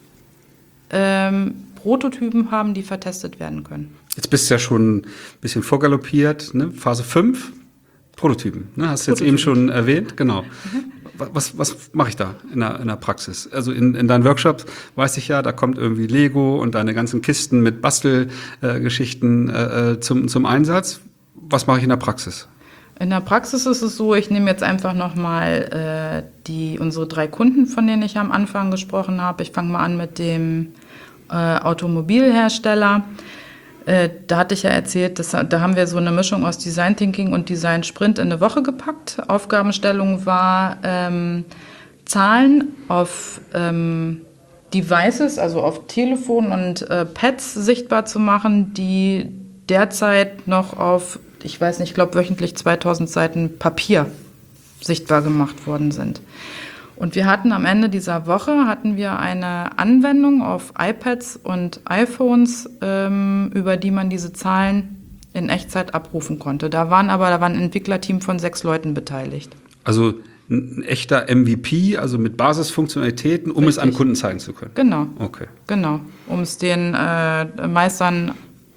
ähm, Prototypen haben, die vertestet werden können. Jetzt bist du ja schon ein bisschen vorgaloppiert, ne? Phase fünf, Prototypen. Ne? Hast du jetzt eben schon erwähnt, genau. Mhm. Was, was mache ich da in der, in der Praxis? Also in, in deinen Workshops weiß ich ja, da kommt irgendwie Lego und deine ganzen Kisten mit Bastelgeschichten äh, äh, zum, zum Einsatz. Was mache ich in der Praxis? In der Praxis ist es so, ich nehme jetzt einfach nochmal äh, die unsere drei Kunden, von denen ich am Anfang gesprochen habe. Ich fange mal an mit dem äh, Automobilhersteller. Äh, da hatte ich ja erzählt, dass, da haben wir so eine Mischung aus Design Thinking und Design Sprint in eine Woche gepackt. Aufgabenstellung war, ähm, Zahlen auf ähm, Devices, also auf Telefon und äh, Pads sichtbar zu machen, die derzeit noch auf, ich weiß nicht, ich glaube wöchentlich zweitausend Seiten Papier sichtbar gemacht worden sind. Und wir hatten am Ende dieser Woche hatten wir eine Anwendung auf iPads und iPhones, ähm, über die man diese Zahlen in Echtzeit abrufen konnte. Da waren aber da war ein Entwicklerteam von sechs Leuten beteiligt. Also ein echter M V P, also mit Basisfunktionalitäten, um Richtig. Es an Kunden zeigen zu können. Genau. Okay. Genau, um es den äh, Meistern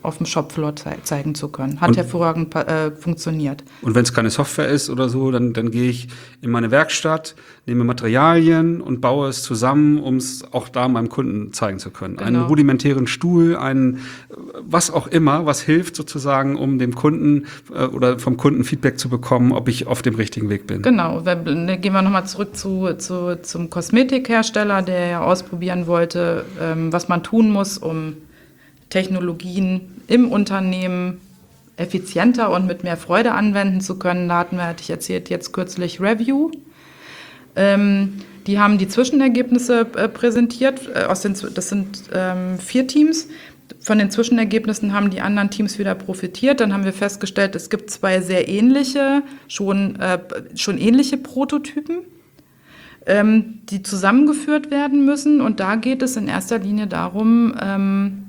auf dem Shopfloor zei- zeigen zu können. Hat Und- hervorragend äh, funktioniert. Und wenn es keine Software ist oder so, dann, dann gehe ich in meine Werkstatt, nehme Materialien und baue es zusammen, um es auch da meinem Kunden zeigen zu können. Einen Genau. rudimentären Stuhl, einen was auch immer, was hilft sozusagen, um dem Kunden äh, oder vom Kunden Feedback zu bekommen, ob ich auf dem richtigen Weg bin. Genau, wenn, ne, gehen wir nochmal zurück zu, zu, zum Kosmetikhersteller, der ja ausprobieren wollte, ähm, was man tun muss, um Technologien im Unternehmen effizienter und mit mehr Freude anwenden zu können. Da hatten wir, hatte ich erzählt, jetzt kürzlich Review. Ähm, die haben die Zwischenergebnisse äh, präsentiert. Äh, aus den, das sind ähm, vier Teams. Von den Zwischenergebnissen haben die anderen Teams wieder profitiert. Dann haben wir festgestellt, es gibt zwei sehr ähnliche, schon, äh, schon ähnliche Prototypen, ähm, die zusammengeführt werden müssen. Und da geht es in erster Linie darum, ähm,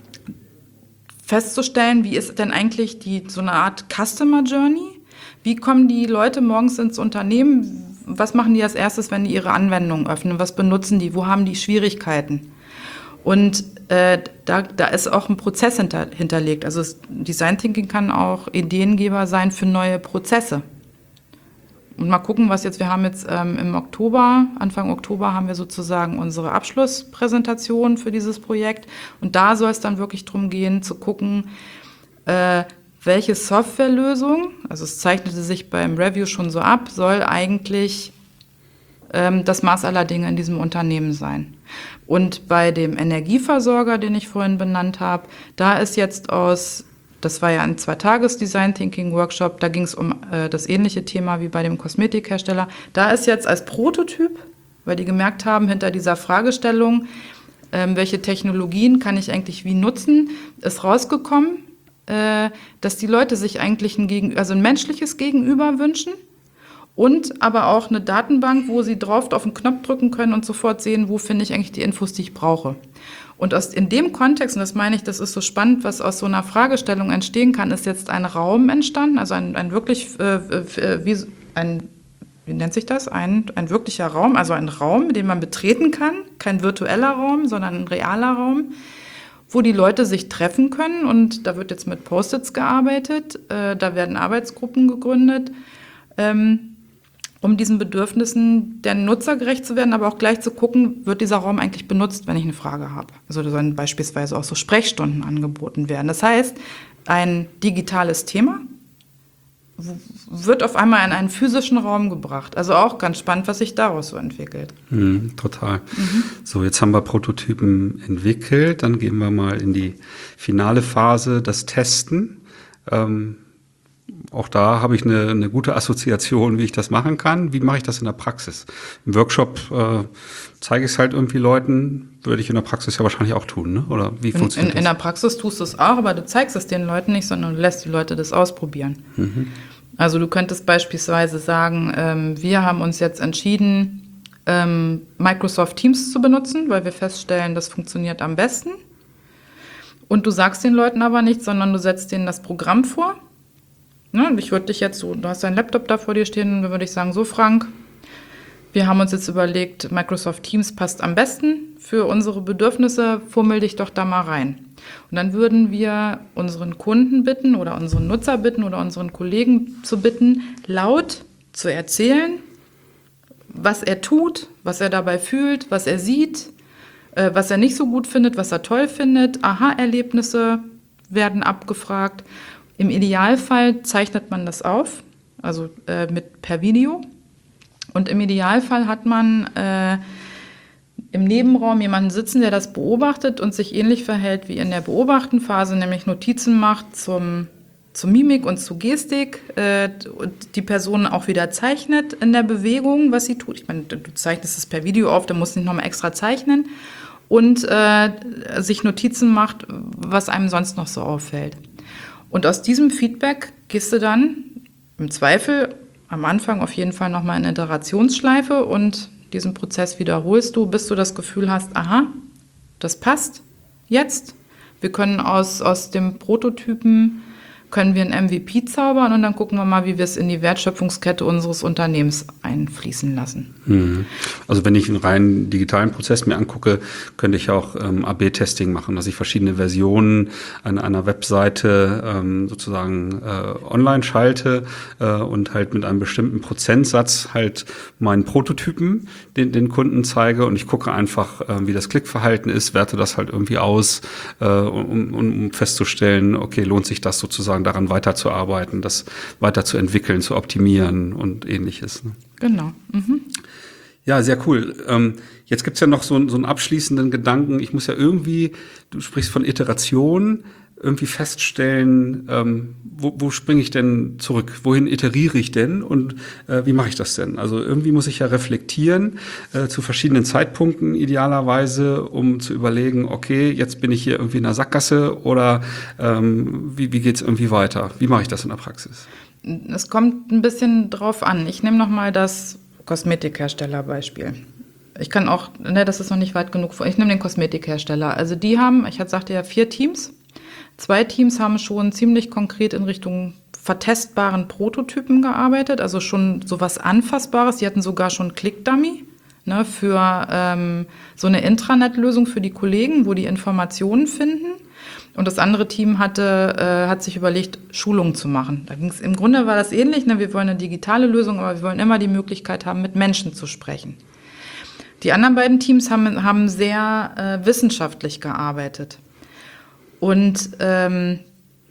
festzustellen, wie ist denn eigentlich die, so eine Art Customer Journey? Wie kommen die Leute morgens ins Unternehmen? Was machen die als erstes, wenn die ihre Anwendungen öffnen? Was benutzen die? Wo haben die Schwierigkeiten? Und äh, da, da ist auch ein Prozess hinter, hinterlegt. Also das Design Thinking kann auch Ideengeber sein für neue Prozesse. Und mal gucken, was jetzt, wir haben jetzt ähm, im Oktober, Anfang Oktober haben wir sozusagen unsere Abschlusspräsentation für dieses Projekt. Und da soll es dann wirklich darum gehen, zu gucken, äh, welche Softwarelösung, also es zeichnete sich beim Review schon so ab, soll eigentlich ähm, das Maß aller Dinge in diesem Unternehmen sein. Und bei dem Energieversorger, den ich vorhin benannt habe, da ist jetzt aus, das war ja ein Zwei-Tages-Design-Thinking-Workshop, da ging es um äh, das ähnliche Thema wie bei dem Kosmetikhersteller. Da ist jetzt als Prototyp, weil die gemerkt haben, hinter dieser Fragestellung, ähm, welche Technologien kann ich eigentlich wie nutzen, ist rausgekommen, äh, dass die Leute sich eigentlich ein, Gegen- also ein menschliches Gegenüber wünschen und aber auch eine Datenbank, wo sie drauf auf den Knopf drücken können und sofort sehen, wo finde ich eigentlich die Infos, die ich brauche. Und aus, in dem Kontext, und das meine ich, das ist so spannend, was aus so einer Fragestellung entstehen kann, ist jetzt ein Raum entstanden, also ein, ein wirklich, äh, äh, wie, ein, wie nennt sich das? Ein, ein wirklicher Raum, also ein Raum, den man betreten kann, kein virtueller Raum, sondern ein realer Raum, wo die Leute sich treffen können. Und da wird jetzt mit Post-its gearbeitet, äh, da werden Arbeitsgruppen gegründet, ähm, um diesen Bedürfnissen der Nutzer gerecht zu werden, aber auch gleich zu gucken, wird dieser Raum eigentlich benutzt, wenn ich eine Frage habe. Also da sollen beispielsweise auch so Sprechstunden angeboten werden. Das heißt, ein digitales Thema w- wird auf einmal in einen physischen Raum gebracht. Also auch ganz spannend, was sich daraus so entwickelt. Mhm, total. So, jetzt haben wir Prototypen entwickelt, dann gehen wir mal in die finale Phase, das Testen. Ähm, Auch da habe ich eine, eine gute Assoziation, wie ich das machen kann. Wie mache ich das in der Praxis? Im Workshop äh, zeige ich es halt irgendwie Leuten, würde ich in der Praxis ja wahrscheinlich auch tun, ne? Oder wie In, funktioniert in, in das? der Praxis tust du es auch, aber du zeigst es den Leuten nicht, sondern du lässt die Leute das ausprobieren. Mhm. Also du könntest beispielsweise sagen, ähm, wir haben uns jetzt entschieden, ähm, Microsoft Teams zu benutzen, weil wir feststellen, das funktioniert am besten. Und du sagst den Leuten aber nichts, sondern du setzt denen das Programm vor. Ne, und ich würde dich jetzt so, du hast deinen Laptop da vor dir stehen, und dann würde ich sagen, so Frank, wir haben uns jetzt überlegt, Microsoft Teams passt am besten für unsere Bedürfnisse, fummel dich doch da mal rein. Und dann würden wir unseren Kunden bitten oder unseren Nutzer bitten oder unseren Kollegen zu bitten, laut zu erzählen, was er tut, was er dabei fühlt, was er sieht, äh, was er nicht so gut findet, was er toll findet. Aha-Erlebnisse werden abgefragt. Im Idealfall zeichnet man das auf, also äh, mit per Video. Und im Idealfall hat man äh, im Nebenraum jemanden sitzen, der das beobachtet und sich ähnlich verhält wie in der Beobachtenphase, nämlich Notizen macht zum, zur Mimik und zu Gestik äh, und die Person auch wieder zeichnet in der Bewegung, was sie tut. Ich meine, du zeichnest es per Video auf, da musst du nicht nochmal extra zeichnen. Und äh, sich Notizen macht, was einem sonst noch so auffällt. Und aus diesem Feedback gehst du dann im Zweifel am Anfang auf jeden Fall nochmal in eine Iterationsschleife und diesen Prozess wiederholst du, bis du das Gefühl hast, aha, das passt jetzt. Wir können aus, aus dem Prototypen können wir ein M V P zaubern und dann gucken wir mal, wie wir es in die Wertschöpfungskette unseres Unternehmens einfließen lassen. Mhm. Also wenn ich einen rein digitalen Prozess mir angucke, könnte ich auch ähm, A B Testing machen, dass ich verschiedene Versionen an einer Webseite ähm, sozusagen äh, online schalte äh, und halt mit einem bestimmten Prozentsatz halt meinen Prototypen den, den Kunden zeige und ich gucke einfach, äh, wie das Klickverhalten ist, werte das halt irgendwie aus, äh, um, um festzustellen, okay, lohnt sich das sozusagen daran weiterzuarbeiten, das weiterzuentwickeln, zu optimieren und ähnliches. Ne? Genau. Mhm. Ja, sehr cool. Ähm, jetzt gibt's ja noch so, so einen abschließenden Gedanken. Ich muss ja irgendwie, du sprichst von Iteration, irgendwie feststellen, ähm, wo, wo springe ich denn zurück? Wohin iteriere ich denn und äh, wie mache ich das denn? Also irgendwie muss ich ja reflektieren äh, zu verschiedenen Zeitpunkten idealerweise, um zu überlegen, okay, jetzt bin ich hier irgendwie in der Sackgasse oder ähm, wie, wie geht's irgendwie weiter? Wie mache ich das in der Praxis? Es kommt ein bisschen drauf an. Ich nehme noch mal das Kosmetikherstellerbeispiel. Ich kann auch, ne, das ist noch nicht weit genug vor. Ich nehme den Kosmetikhersteller. Also die haben, ich sagte ja, vier Teams. Zwei Teams haben schon ziemlich konkret in Richtung vertestbaren Prototypen gearbeitet, also schon sowas Anfassbares. Die hatten sogar schon Click-Dummy, ne, für ähm, so eine Intranet-Lösung für die Kollegen, wo die Informationen finden. Und das andere Team hatte, äh, hat sich überlegt, Schulungen zu machen. Da ging's, im Grunde war das ähnlich, ne? Wir wollen eine digitale Lösung, aber wir wollen immer die Möglichkeit haben, mit Menschen zu sprechen. Die anderen beiden Teams haben, haben sehr äh, wissenschaftlich gearbeitet. Und ähm,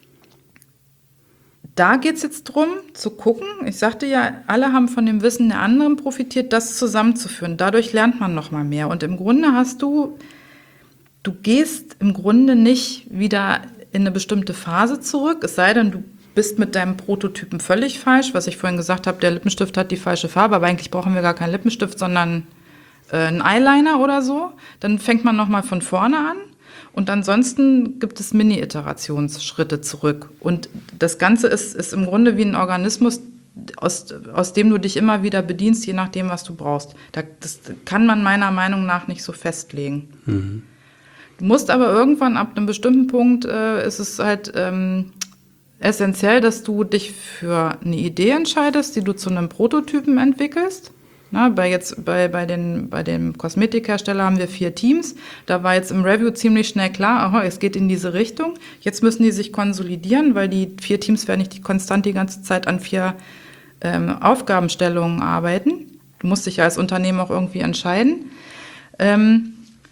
da geht's jetzt drum, zu gucken, ich sagte ja, alle haben von dem Wissen der anderen profitiert, das zusammenzuführen. Dadurch lernt man noch mal mehr. Und im Grunde hast du, du gehst im Grunde nicht wieder in eine bestimmte Phase zurück, es sei denn, du bist mit deinem Prototypen völlig falsch, was ich vorhin gesagt habe, der Lippenstift hat die falsche Farbe, aber eigentlich brauchen wir gar keinen Lippenstift, sondern äh, einen Eyeliner oder so. Dann fängt man noch mal von vorne an. Und ansonsten gibt es Mini-Iterationsschritte zurück. Und das Ganze ist, ist im Grunde wie ein Organismus, aus, aus dem du dich immer wieder bedienst, je nachdem, was du brauchst. Da, das kann man meiner Meinung nach nicht so festlegen. Mhm. Du musst aber irgendwann, ab einem bestimmten Punkt, äh, ist es halt ähm, essentiell, dass du dich für eine Idee entscheidest, die du zu einem Prototypen entwickelst. Na, bei, jetzt, bei, bei, den, bei dem Kosmetikhersteller haben wir vier Teams. Da war jetzt im Review ziemlich schnell klar, aha, es geht in diese Richtung. Jetzt müssen die sich konsolidieren, weil die vier Teams werden nicht die konstant die ganze Zeit an vier ähm, Aufgabenstellungen arbeiten. Du musst dich ja als Unternehmen auch irgendwie entscheiden. Ähm,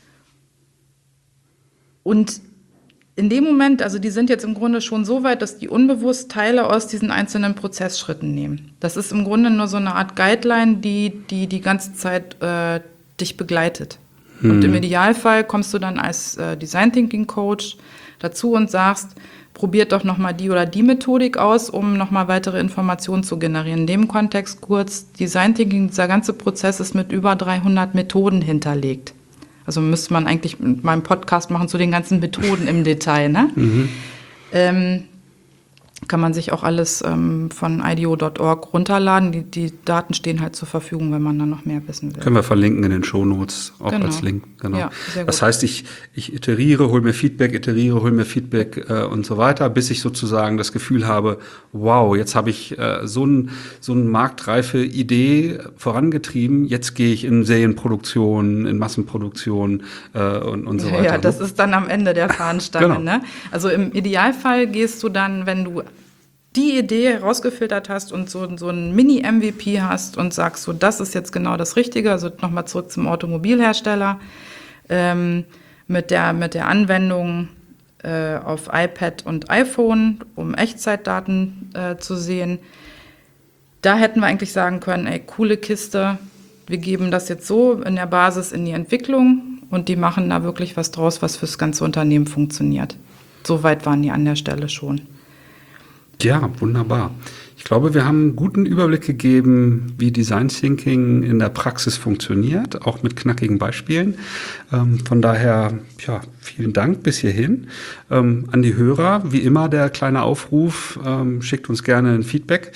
und in dem Moment, also die sind jetzt im Grunde schon so weit, dass die unbewusst Teile aus diesen einzelnen Prozessschritten nehmen. Das ist im Grunde nur so eine Art Guideline, die die, die ganze Zeit äh, dich begleitet. Hm. Und im Idealfall kommst du dann als äh, Design Thinking Coach dazu und sagst, probiert doch nochmal die oder die Methodik aus, um nochmal weitere Informationen zu generieren. In dem Kontext kurz, Design Thinking, dieser ganze Prozess ist mit über dreihundert Methoden hinterlegt. Also müsste man eigentlich mit meinem Podcast machen zu den ganzen Methoden im Detail. Ne? Mhm. Ähm, kann man sich auch alles ähm, von I D E O Punkt org runterladen. Die, die Daten stehen halt zur Verfügung, wenn man dann noch mehr wissen will. Können wir verlinken in den Shownotes, auch genau. als Link. Genau. Ja, sehr gut. Das heißt, ich, ich iteriere, hole mir Feedback, iteriere, hole mir Feedback äh, und so weiter, bis ich sozusagen das Gefühl habe, wow, jetzt habe ich äh, so ein so eine marktreife Idee vorangetrieben, jetzt gehe ich in Serienproduktion, in Massenproduktion äh, und, und so weiter. Ja, das ist dann am Ende der Fahnenstange. Genau. Ne? Also im Idealfall gehst du dann, wenn du die Idee herausgefiltert hast und so, so ein Mini-M V P hast und sagst so, das ist jetzt genau das Richtige, also nochmal zurück zum Automobilhersteller, ähm, mit der, mit der Anwendung äh, auf iPad und iPhone, um Echtzeitdaten äh, zu sehen. Da hätten wir eigentlich sagen können, ey, coole Kiste, wir geben das jetzt so in der Basis in die Entwicklung und die machen da wirklich was draus, was fürs ganze Unternehmen funktioniert. So weit waren die an der Stelle schon. Ja, wunderbar. Ich glaube, wir haben einen guten Überblick gegeben, wie Design Thinking in der Praxis funktioniert, auch mit knackigen Beispielen. Ähm, von daher, ja, vielen Dank bis hierhin. Ähm, an die Hörer, wie immer der kleine Aufruf, ähm, schickt uns gerne ein Feedback per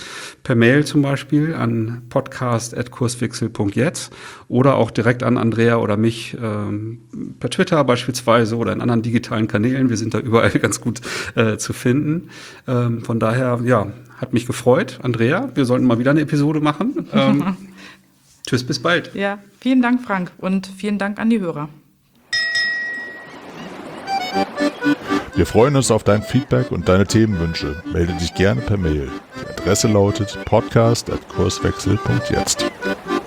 per Mail zum Beispiel an podcast at kurswechsel punkt jetzt oder auch direkt an Andrea oder mich ähm, per Twitter beispielsweise oder in anderen digitalen Kanälen. Wir sind da überall ganz gut äh, zu finden. Ähm, von daher, ja, hat mich gefreut. Andrea, wir sollten mal wieder eine Episode machen. Ähm, tschüss, bis bald. Ja, vielen Dank, Frank, und vielen Dank an die Hörer. Wir freuen uns auf dein Feedback und deine Themenwünsche. Melde dich gerne per Mail. Die Adresse lautet podcast at kurswechsel punkt jetzt.